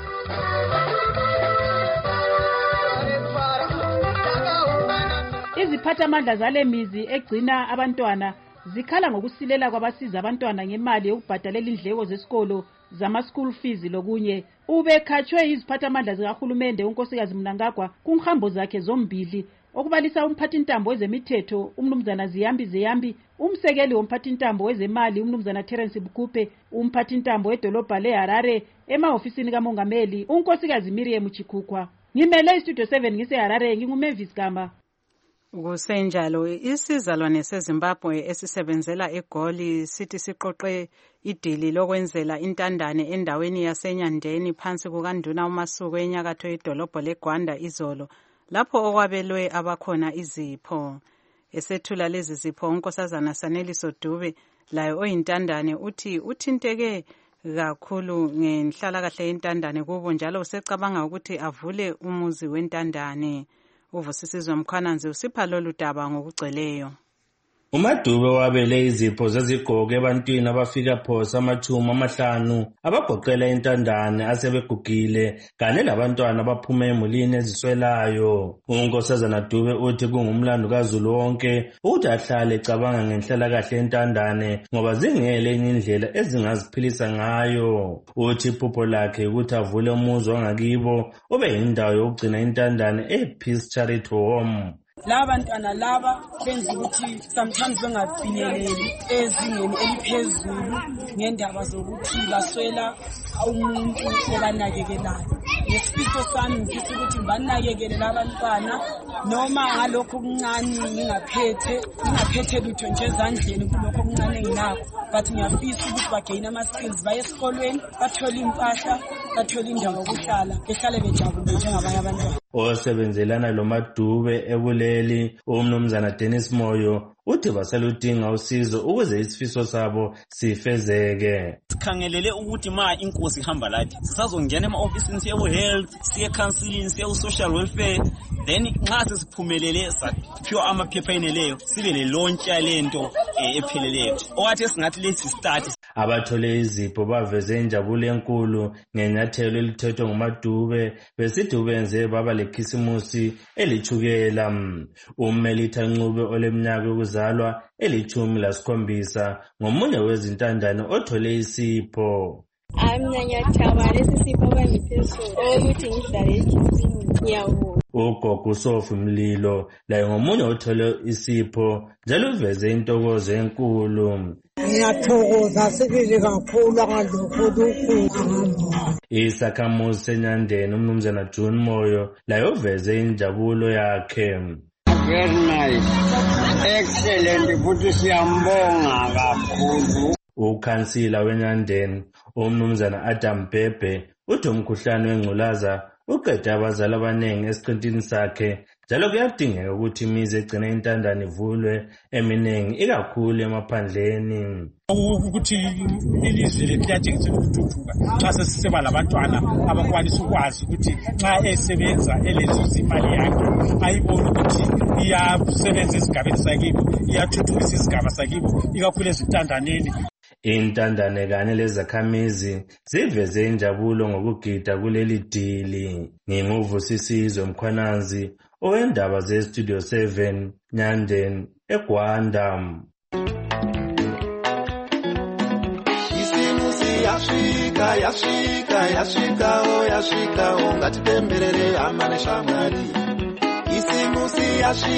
Iziphathamandla zale mizi egcina abantwana zikhala ngokusilela kwabasiza abantwana ngemali yokubhadalela indleko zesikolo zama-school fees lokunye. Ubekhatshwe iziphathamandla zikahulumende unkosikazi Mnangagwa kunhambo zakhe zombili okubalisa umphathintambo wezemithetho umnumzana Ziyambi, umsekeli womphathintambo wezemali umnumzana Terence Bukupe, umphathintambo wedolobha leHarare ema-ofisini kamongameli unkosikazi Miriam Chikukwa. Ngimele istudio 7 ngiseHarare nginguMavis Gamba. Kusenjalo isizalwane seZimbabwe esisebenzela eGoli sithi siqoqe idili lokwenzela intandane endaweni yaseNyandeni phansi kukaNduna uMasuku enyakatho yedolobho leGwanda izolo lapho okwabelwe abakhona izipho. Esethula lezi zipho unkosazana Saneliso Dube layo oyintandane uthi uthinteke kakhulu ngenhlalakahle yentandane kubo njalo usecabanga ukuthi avule umuzi wentandane. Uvusisizwe Mkhwananzi usipha lolu daba ngokugcweleyo. uMadube wabele izipho zezigqoko ebantwini abafika phosa 50 abagoqela intandane asebegugile kanye labantwana abaphuma emulini eziswelayo. unkosazana Dube uthi kungumlando kaZulu wonke ukuthi ahlale ecabanga ngenhlalakahle yentandane ngoba zingele indlela ezingaziphilisa ngayo. Uthi iphupho lakhe ukuthi avule umuzi wangakibo ube yindawo yokugcina intandane ePeace Charity Home. Labantwana laba benza ukuthi sometimes bengafinyeleli ezingeni eliphezulu ngendaba zokuthi baswela umuntu obanakekelayo. Nesifiso sami ngifisa ukuthi banakekele labantwana noma ngalokho okuncane ngingaphethe lutho nje ezandleni kulokho okuncane enginakho, but ngiyafisa ukuthi bagain ama-skills baye esikolweni bathole impahla bathole indawo yokuhlala behlale bejabule njengabanye abantwana. Osebenzelana loMadube ebuleli umnumzana Dennis Moyo uthi basaludinga usizo ukuze isifiso sabo sifezeke. Sikhangelele ukuthi ma inkosi ihamba lathi sisazongena ema-ofisini siye ku-health siye counseling siye ku-social welfare then nxa sesiphumelele saphiwa amaphepha eneleyo sibe le-launch yalento epheleleyo owathi singathi lesi start. Abathole izipho baveze injabulo enkulu ngenyathelo elithethwe nguMadube besithi ubenze baba lekhisimusi elithukela. uMelita Ncube oleminyaka yokuzalwa 17 ngomunye wezintandane othole isipho. Amnyanyathaba lesisipho bangipheso ukuthi ngidlale ekhisimusi ngiyavuka. uGogo Sofi Mlilo laye ngomunye othole isipho njalo uveze intokozo enkulu. Ngiyathokoza sibili kakhulu ngalokho. Isakhamuzi seNyandeni umnumzana John Moyo laye uveze injabulo yakhe. Very nice. Excellent futhi siyambonga kakhulu. Ukhansila weNyandeni umnumzana Adam Bhebhe uthi umkhuhlane wengculaza uqede abazali abaningi esiqintini sakhe njalo kuyadingeka ukuthi imizi egcina intandane ivulwe eminingi ikakhulu emaphandleni. Ukuthi ilizwe lethu liyathengisela ukuthuthuka nxa sesiseba labantwana abakwanisa ukwazi ukuthi nxa esebenza elezuza imali yakhe ayibone ukuthi iyasebenza esigabeni sakibo, iyathuthukisa isigaba sakibo ikakhulu ezintandaneni. Intandane kanye lezakhamizi ziveze injabulo ngokugida kuleli dili. Nginguvusisizwe Mkhwanazi owendaba ze-Studio 7 Nyandeni eGwanda. Yashika ngatipemberere amane shamwari. Isimusi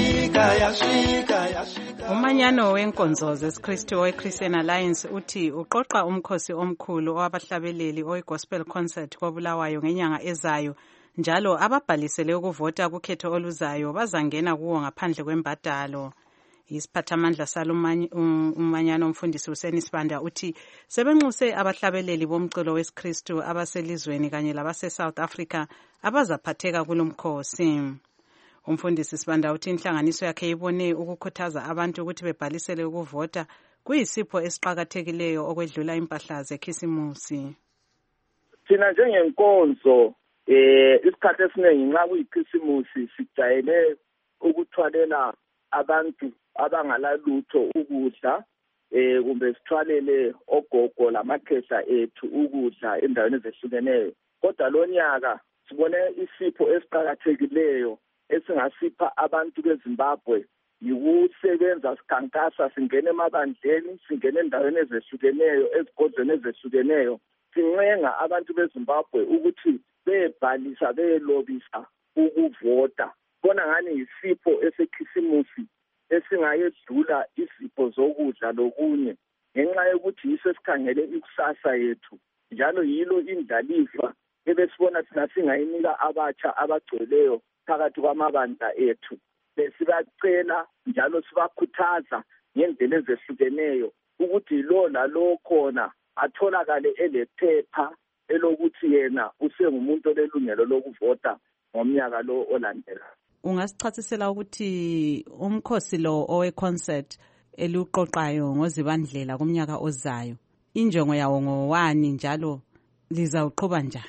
yashika. Umanyano wenkonzo zesikristu owe-Christian Alliance uthi uqoqa umkhosi omkhulu owabahlabeleli owe-gospel concert koBulawayo ngenyanga ezayo, njalo ababhalisele ukuvota kukhetho oluzayo bazangena kuwo ngaphandle kwembadalo. Isiphathamandla salo umanyano umfundisi Hussein Sibanda uthi sebenxuse abahlabeleli bomculo wesikristu abaselizweni kanye labase-South Africa abazaphatheka kulomkhosi. Umfundisi Sibanda uthi inhlanganiso yakhe ibone ukukhuthaza abantu ukuthi bebhalisele ukuvota kuyisipho esiqhakathekileyo okwedlula impahla zekhisimusi. Thina njengenkonzo isikhathi esiningi nxa kuyikhisimusi sijayele ukuthwalela abantu abangalalutho ukudla kumbe sithwalele ogogo lamakhehla ethu ukudla endaweni ezehlukeneyo. Kodwa lo nyaka sibone isipho esiqhakathekileyo esingasipha abantu beZimbabwe yikusebenza sikhankasa, singene emabandleni, singene endaweni ezehlukeneyo, ezigodlweni ezehlukeneyo, sincenga abantu beZimbabwe ukuthi bebhalisa beyelobisa ukuvota. Kona ngani yisipho esekhisimusi esingayedlula izipho zokudla lokunye, ngenxa yokuthi yiso esikhangele ikusasa yethu, njalo yilo indlalifa ebesibona thina singayinika abatsha abagcweleyo phakathi kwamabandla ethu. Besibacela njalo sibakhuthaza ngendlela ezehlukeneyo ukuthi lo lalo khona atholakale elephepha elokuthi yena usengumuntu olelungelo lokuvota ngomnyaka lo olandela. Ungasichasisela ukuthi umkhosi lo owe-concert eluqoqayo ngoZibandlela kumnyaka ozayo injongo yawo ngowani njalo lizawuqhuba njani?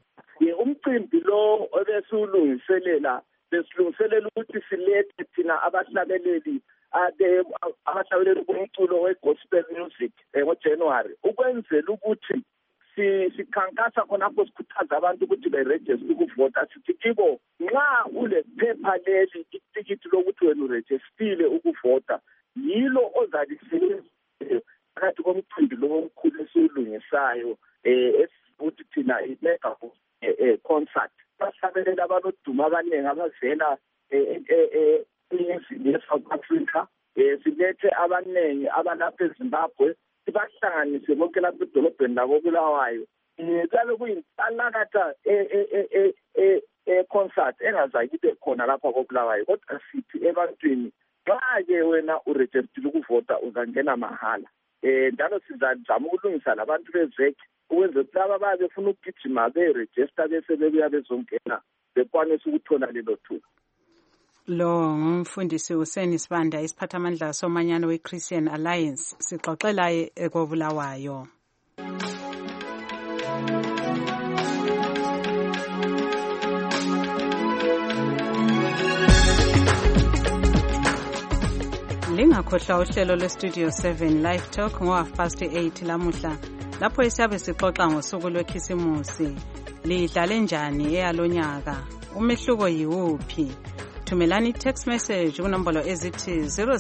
Umcimbi lo obesulungiselela ukuthi silethe thina abahlabeleli bomculo we-gospel music ngoJanuary ukwenzela ukuthi sikhankasa khonapho sikhuthaza abantu ukuthi berejiste ukuvota. Sithi kibo nxa ulephepha leli itikiti lokuthi wena urejistile ukuvota, yilo ozalisebenzisa phakathi komcimbi lo omkhulu esiwulungisayo esithi thina i-mega concert. Bahlabeleli abanoduma abaningi abavela eningizimu ye-South Africa, silethe abaningi abalapha eZimbabwe, sibahlanganise bonke lapha edolobheni lakoBulawayo. Kaloku kuyinhlalakatha concert engazange ibe khona lapha koBulawayo, kodwa sithi ebantwini nxa-ke wena urejistile ukuvota uzangena mahala. Njalo sizazama ukulungisa labantu bezekhe ukwenzela ukuthi laba ababe befuna ukugijima berejista bese bebuya bezongena bekwanisa ukuthola lelo thuba. Lo ngumfundisi Hussein Sibanda, isiphathamandla somanyano we-Christian Alliance, sixoxela koBulawayo. Lingakhohlwa uhlelo lweStudio 7 Live Talk ngo-8:30 lamuhla, lapho siyabe sixoxa ngosuku lwekhisimusi. Lidlale njani eyalonyaka? Umehluko yiwuphi? Thumelani text message kunombolo ezithi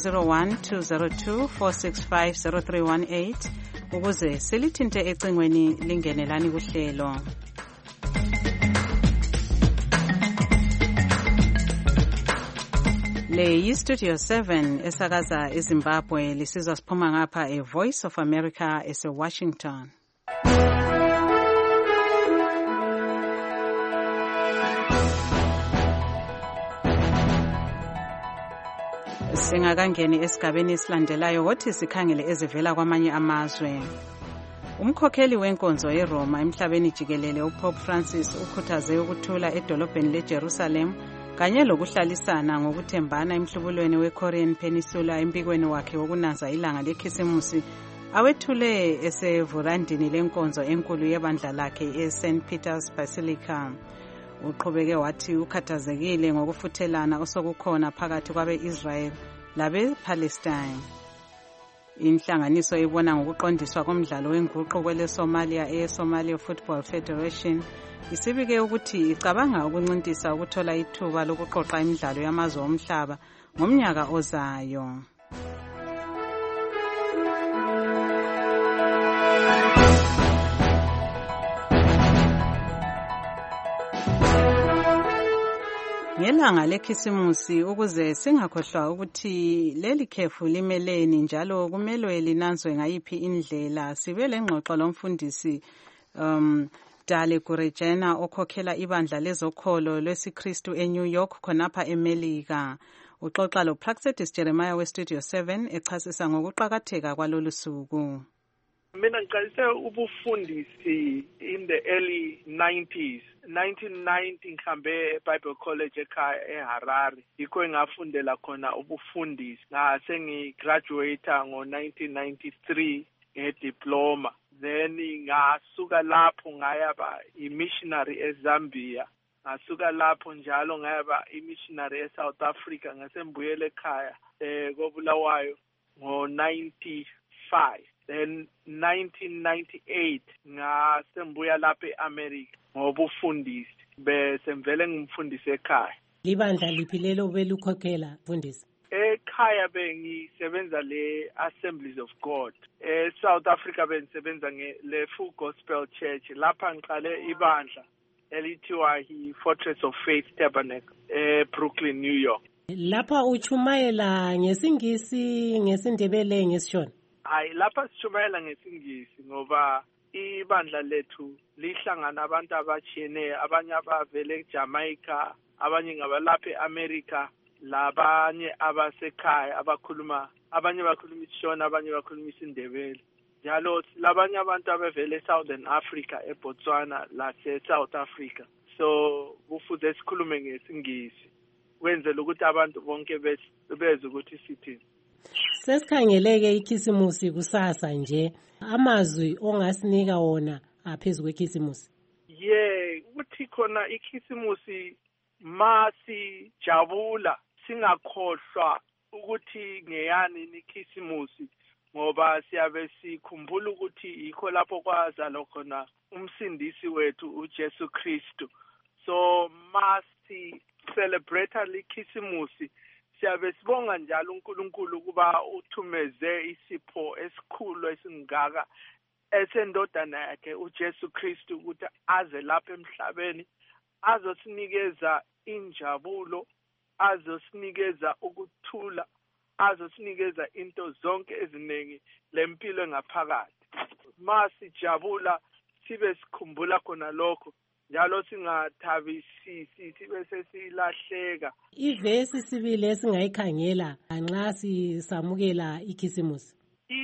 001-202-465-0318 ukuze silithinte ecingweni lingenelani kuhlelo. Le yi-Studio 7 esakaza eZimbabwe, lisizwa siphuma ngapha eVoice of America ese-Washington. Singakangeni esigabeni esilandelayo wothi sikhangele ezivela kwamanye amazwe. Umkhokheli wenkonzo eRoma emhlabeni jikelele uPope Francis ukhuthaze ukuthula edolobheni leJerusalem kanye lokuhlalisana ngokuthembana emhlubulweni weKorean Peninsula empikweni wakhe wokunaza ilanga lekhisimusi awethule esevurandini lenkonzo enkulu yebandla lakhe eSt Peter's Basilica. Uqhubeke wathi ukhathazekile ngokufuthelana osokukhona phakathi kwabe-Israel labe-Palestine. Inhlanganiso ibona ngokuqondiswa komdlalo wenguqu kwele-Somalia eSomalia Football Federation isibike ukuthi icabanga ukuncintisa ukuthola ithuba lokuqoqa imidlalo yamazwe omhlaba ngomnyaka ozayo. Ngelanga lekhisimusi ukuze singakhohlwa ukuthi leli khefu limeleni njalo kumelwe linanzwe ngayiphi indlela, sibe lengxoxo lomfundisi Dale Gurejena okhokhela ibandla lezokholo lwesiKristu eNew York khonapha eMelika. Uxoxa lo Praxedis Jeremiah weStudio 7 echasisa ngokuqakatheka kwalolu suku. Mina ngiqalise ubufundisi in the early 90s. 1990 ngihambe eBible College ekhaya eHarare. Yikho engafundela khona ubufundisi. Ngase ngigraduate ngo1993 ngediploma. Then ngasuka lapho ngayaba imissionary eZambia. Ngasuka lapho njalo ngayaba imissionary eSouth Africa ngasembuyela ekhaya koBulawayo ngo95. Then 1998 ngasembuya lapha eAmerica ngobufundisi bese mvele ngimfundisi ekhaya. Libandla liphi lelo belukhokhela mfundisi? Ekhaya bengisebenza le Assemblies of God. South Africa bengisebenza le Full Gospel Church. Lapha ngiqale ibandla elithiwa Fortress of Faith Tabernacle Brooklyn, New York. Lapha uchumayela ngesingisi, ngesindebele, ngesishona? Hayi, lapha sichumayela ngesingisi ngoba ibandla lethu lihlangana abantu abatshiyeneyo, abanye abavele eJamaica, abanye ngabalapha eAmerica, labanye abasekhaya abanye bakhuluma isishona, abanye bakhuluma isindebele. Njalo labanye abantu abavele eSouthern Africa, eBotswana lase-South Africa. So kufuze sikhulume ngesingisi kwenzela ukuthi abantu bonke beze ukuthi sithini. Sesikhangeleke ikhisimusi kusasa nje, amazwi ongasinika wona aphezu kwekhisimusi. Ukuthi khona ikhisimusi masi jabula singakhohlwa ukuthi ngeyani ikhisimusi ngoba siyabe sikhumbula ukuthi yikho lapho kwazalwa khona umsindisi wethu uJesu Kristu. So masi celebrate ikhisimusi siyabe sibonga njalo uNkulunkulu kuba uthumeze isipho esikhulu esingaka esendodana yakhe uJesu Kristu ukuthi aze lapha emhlabeni azosinikeza injabulo, azosinikeza ukuthula, azosinikeza into zonke eziningi lempilo engaphakathi. Masijabula sibe sikhumbula khona lokho njalo singathabisisi sibe sesilahleka. Ivesi sibili esingayikhangela nxa sisamukela ikhisimusi.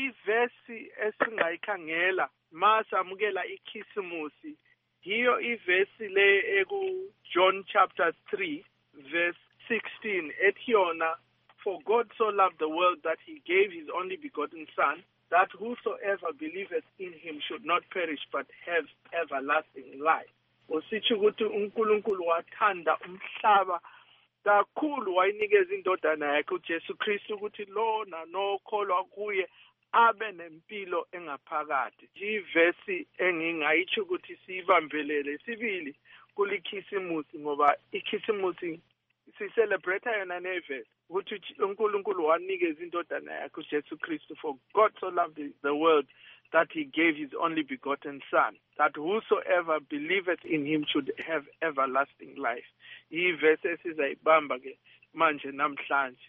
Ivesi esingayikhangela masamukela ikhisimusi hiyo ivesi le eku John chapter 3 verse 16 etiyona, for God so loved the world that he gave his only begotten son, that whosoever believeth in him should not perish but have everlasting life. Usitsho ukuthi uNkulunkulu wathanda umhlaba kakhulu wayinikeza indodana yakhe uJesu Kristu ukuthi lona nokholwa kuye abe nempilo engaphakathi. Ivesi engingayitsho ukuthi sibambelele sibili kulikhisimusi ngoba ikhisimusi si-celebrate yona nevesi ukuthi uNkulunkulu wanikeza indodana yakhe uJesu Kristu, for God so loved the world that he gave his only begotten son, that whosoever believeth in him should have everlasting life. Ivesi esizayibamba ke manje namhlanje.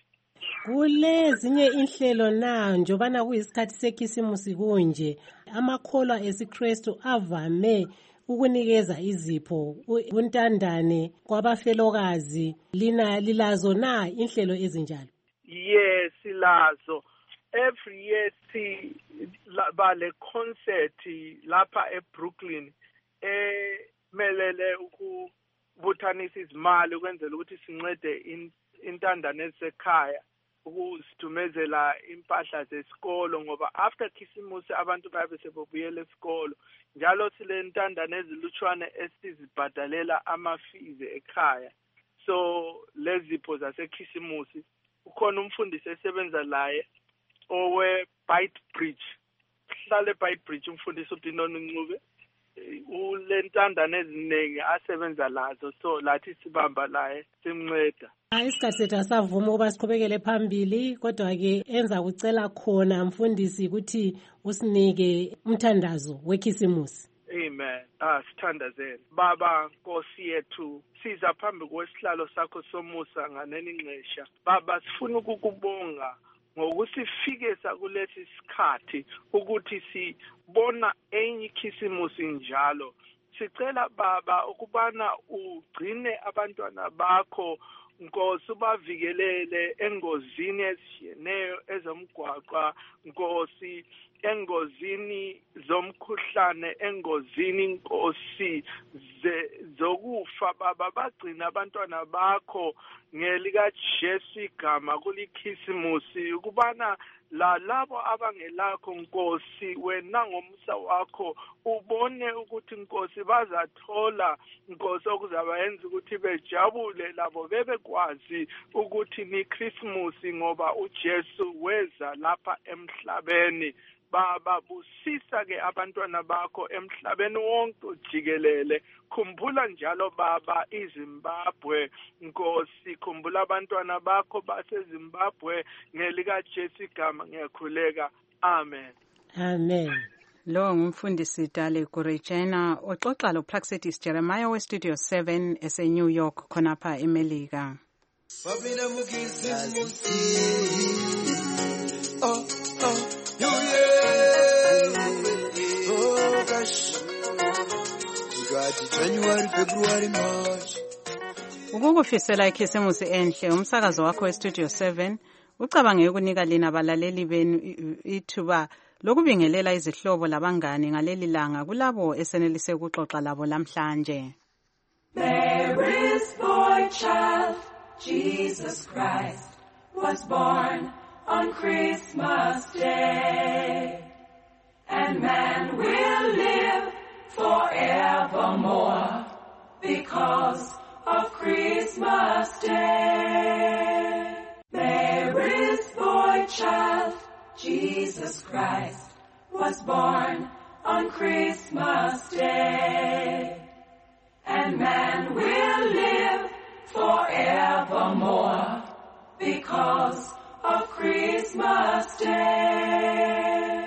Kulezinye inhlelo na njobana kuyisikhathi sekhisimusi kunje, amakholwa esiKristu avame ukunikeza izipho untandane kwabafelokazi. Lilazo na inhlelo ezinjalo? Yes, silazo. every year bale concert lapha eBrooklyn melele ukubuthanisa izimali ukwenzela ukuthi sincede intandane esekhaya ukuzithumezela impahla zesikolo ngoba after Khisimusi abantu babe sebobuyela esikolo njalo sile ntandane ezilutshwane esizibhadalela ama-fees ekhaya so lezipho zaseKhisimusi ukhona umfundisi esebenza laye owe Bite Bridge hlale Bite Bridge umfundisi uDinoni Ncube ulentandane eziningi asebenza lazo so lathi sibamba laye simnceda isikhathi sethu asavuma ukuba siqhubekele phambili kodwa-ke enza kucela khona mfundisi ukuthi usinike umthandazo weKhisimusi. Amen. Sithandazeni. Baba Nkosi yethu siza phambi kwesihlalo sakho somusa nganeni nxesha. Baba sifuna ukukubonga ngokusifike kulesi sikhathi ukuthi sibona enye iKhisimusi njalo. Sicela Baba ukubana ugcine abantwana bakho Nkosi ubavikelele engozini ezishiyeneyo ezomgwaqwa Nkosi engozini zomkhuhlane engozini Nkosi zokufa Baba bagcina abantwana bakho ngelika Jesu igama kuliKhisimusi ukubana labo abangelakho Nkosi wena ngomsa wakho ubone ukuthi Nkosi bazathola Nkosi okuzabayenza ukuthi bejabule labo bebekwazi ukuthi ni Christmas ngoba uJesu weza lapha emhlabeni. Baba busisa ke abantwana bakho emhlabeni wonke ujikelele khumbula njalo Baba iZimbabwe Nkosi khumbula abantwana bakho baseZimbabwe ngelika Jesu igama ngiyakhuleka amen amen. Lo ngumfundisi Dale Gurejena oxoxa lo Praxedis Jeremiah weStudio 7 ese New York khonapha eMelika. Babina mukizimusi January, February, March. Ukukufisela iKhisimusi enhle umsakazo wakho weStudio 7 ucabange ukunika lina abalaleli benu ithuba lokubingelela izihlobo labangani ngaleli langa kulabo esenelise ukuxoxa labo namhlanje. There is boy child, Jesus Christ was born on Christmas Day, and man will live forevermore because of Christmas Day. There is boy child, Jesus Christ was born on Christmas Day, and man will live forevermore because of Christmas Day.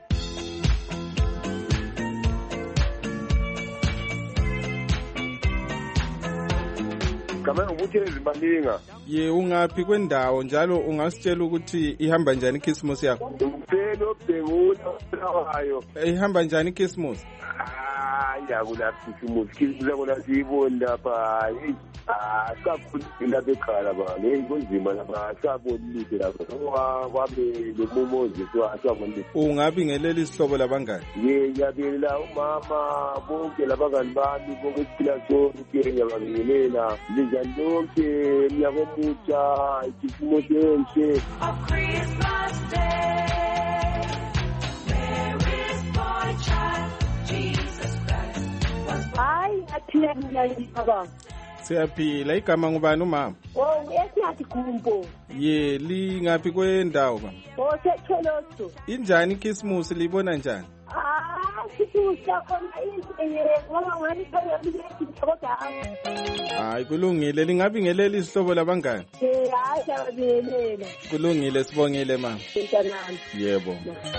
Kambe ngumuthelezi baninga. Ye ungaphi kwendawo njalo ungasitshela ukuthi ihamba njani iKhisimusi yakho? Uphelo bhekula wayo. Ihamba njani iKhisimusi? Yakula Khisimusi kona siyibona lapha. Kakhulu indaba ekhala bani eyinzima lapha sabonile lapha kwabe lomumozi swasabonile. Ungabingelela isihlobo labangani? Ngiyabingelela umama bonke labangani bami bokuphila sonke ngiyabingelela njalo lonke miyakomutsha iKhisimusi enhle. Christmas Day, there is boy child, Jesus Christ was born. Hayi athina ngiyayibaba. Siyaphila igama ngubani umama? Esiyathi Gumbo. Ye lingaphi kwendawo ba? Setholoso. Injani iKhisimusi libona njani? Sikusa khona ngoba ngani phakathi kodwa hayi kulungile lingabingelela isihlobo labangani? Hayi ngiyabingelela. Kulungile sibongile mama. Ntanami. Yebo.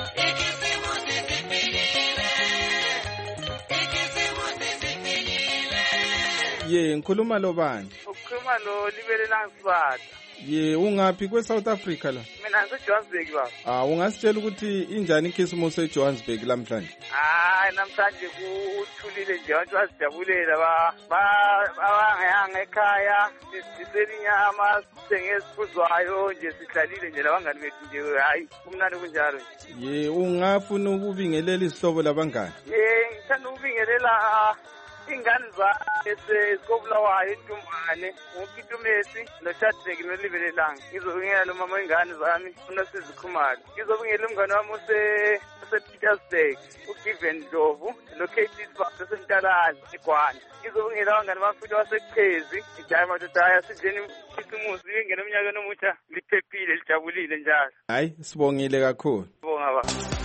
Ye ngikhuluma lo bani? Ukhuluma lo Libelelang Sibata. Ye ungaphi kweSouth Africa la? mina ngiseJohannesburg baba. Ungasitshela ukuthi injani ikhisimusi eJohannesburg lamhlanje? Hayi namhlanje kuthulile nje abantu bazijabulela abangayanga ekhaya sisela inyama sengesifuzwayo nje sihlalile nje labangani bethu nje hayi kumnandi kunjalo nje. Ungafuna ukubingelela isihlobo labangani? Ngithanda ukubingelela ingane esikobulawayo intumbane ngukitumesi noShadrack noLivelelanga. Ngizobingelela umama wengane zami uNosizikhumalo. Ngizobingelela umngane wami Petersburg uGiven Ndlovu noKatie Sibasa Sentalala eGwanda. Ngizobingelela abangane bafika wasekuchezi ijayi madodaya sidleni ikhisimusi ingene eminyakeni omutsha liphephile lijabulile njalo. Hayi sibongile kakhulu. Sibonga baba.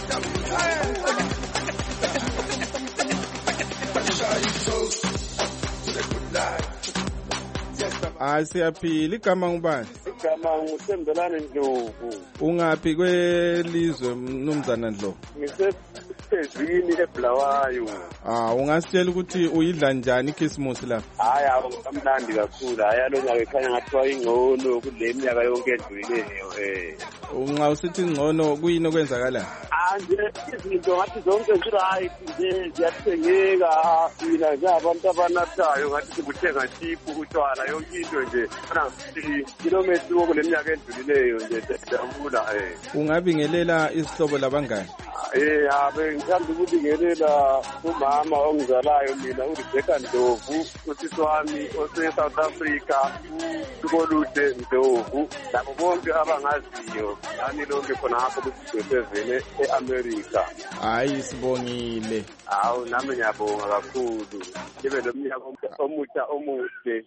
Siyaphila. Igama ngubani? Igama nguSembelane Ndlovu. Ungaphi kwelizwe mnumzana Ndlovu? Ngisesezini eBulawayo. Ungasitshela ukuthi uyidla njani ikhisimusi la? Hayi akamnandi kakhulu. Hayi alonyaka ekhanya ngathiwa ingcono kule minyaka yonke edlulileyo. Unxa usithi ingcono kuyini okwenzakala? Nje izinto ngathi zonke zirayight nje ziyathengeka thina njengabantu abanathayo ngathi sikuthenga cheap utshwala yonke into nje kilometri kule minyaka edlulileyo nje siyabula. Ungabingelela isihlobo labangani? Ngithanda ukubingelela umama ongizalayo mina uRebecca Ndlovu, usisi wami ose-South Africa uSukolude Ndlovu, labo bonke abangaziyo nani lonke khona ngapho kusisevene e-America. Hayi sibongile. Nami ngiyabonga kakhulu. Ibe lo mnyaka omutsha omuhle.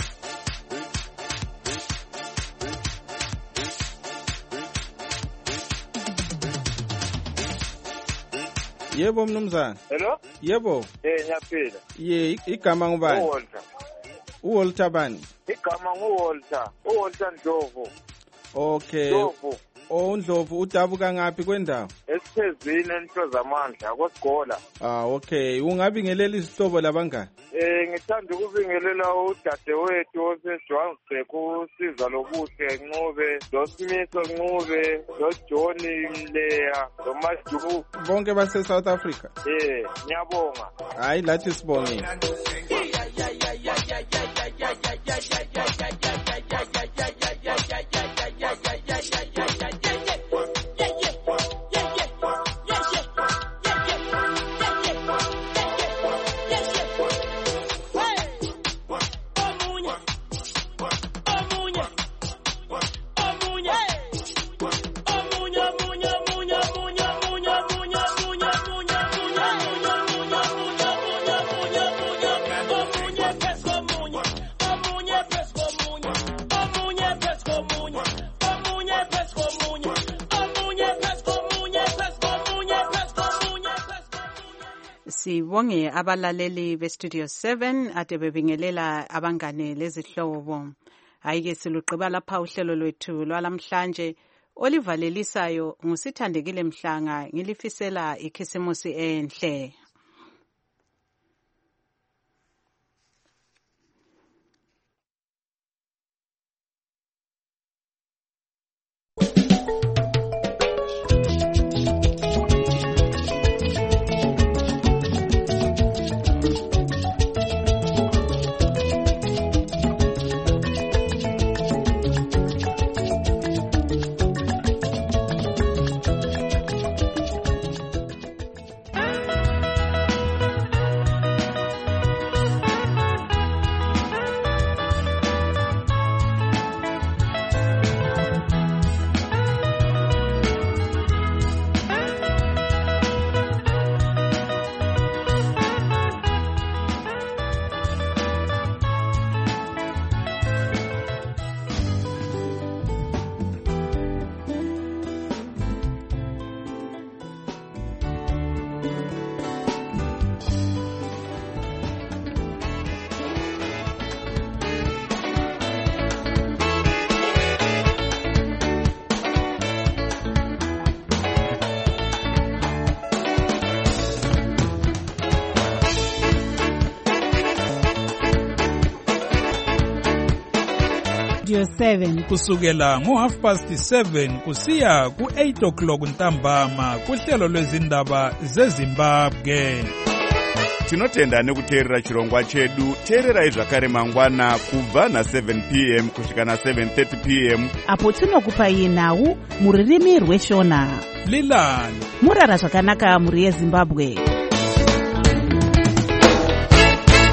Yebo mnumzana. Hello? Yebo. Ngiyaphila. Igama ngubani? uWalter bani? Igama nguWalter Ndlovu. Okay. Ndlovu. Ndlovu udabuka ngaphi kwendawo? Esithezini entozamandla koSigola. Okay. Ungabingelela isihlobo labangani? Ngithanda ukubingelela udadewethu oseJohannesburg uSiza Lobuhle Ncube, loSmith Ncube, loJohn Mleya, loMajuku. Bonke base South Africa? Ngiyabonga. Hayi lathi sibongile. Sibonge abalaleli beStudio 7 ade bebingelela abangane lezihlobo. Ayike siluqhiba lapha uhlelo lwethu lwalamhlanje. Olivalelisayo ngusithandekile Mhlanga ngilifisela ikhisimusi enhle. Studio 7 kusukela ngo7:30 kusiya ku8 o'clock ntambama kuhlelo lwezindaba zeZimbabwe. Tinotenda nekuteerera chirongwa chedu. Teererai zvakare mangwana kubva na7 p.m. kusvika na7:30 p.m. apo tinokupai nhau mururimi rweshona. Lilani murara zvakanaka muri yeZimbabwe.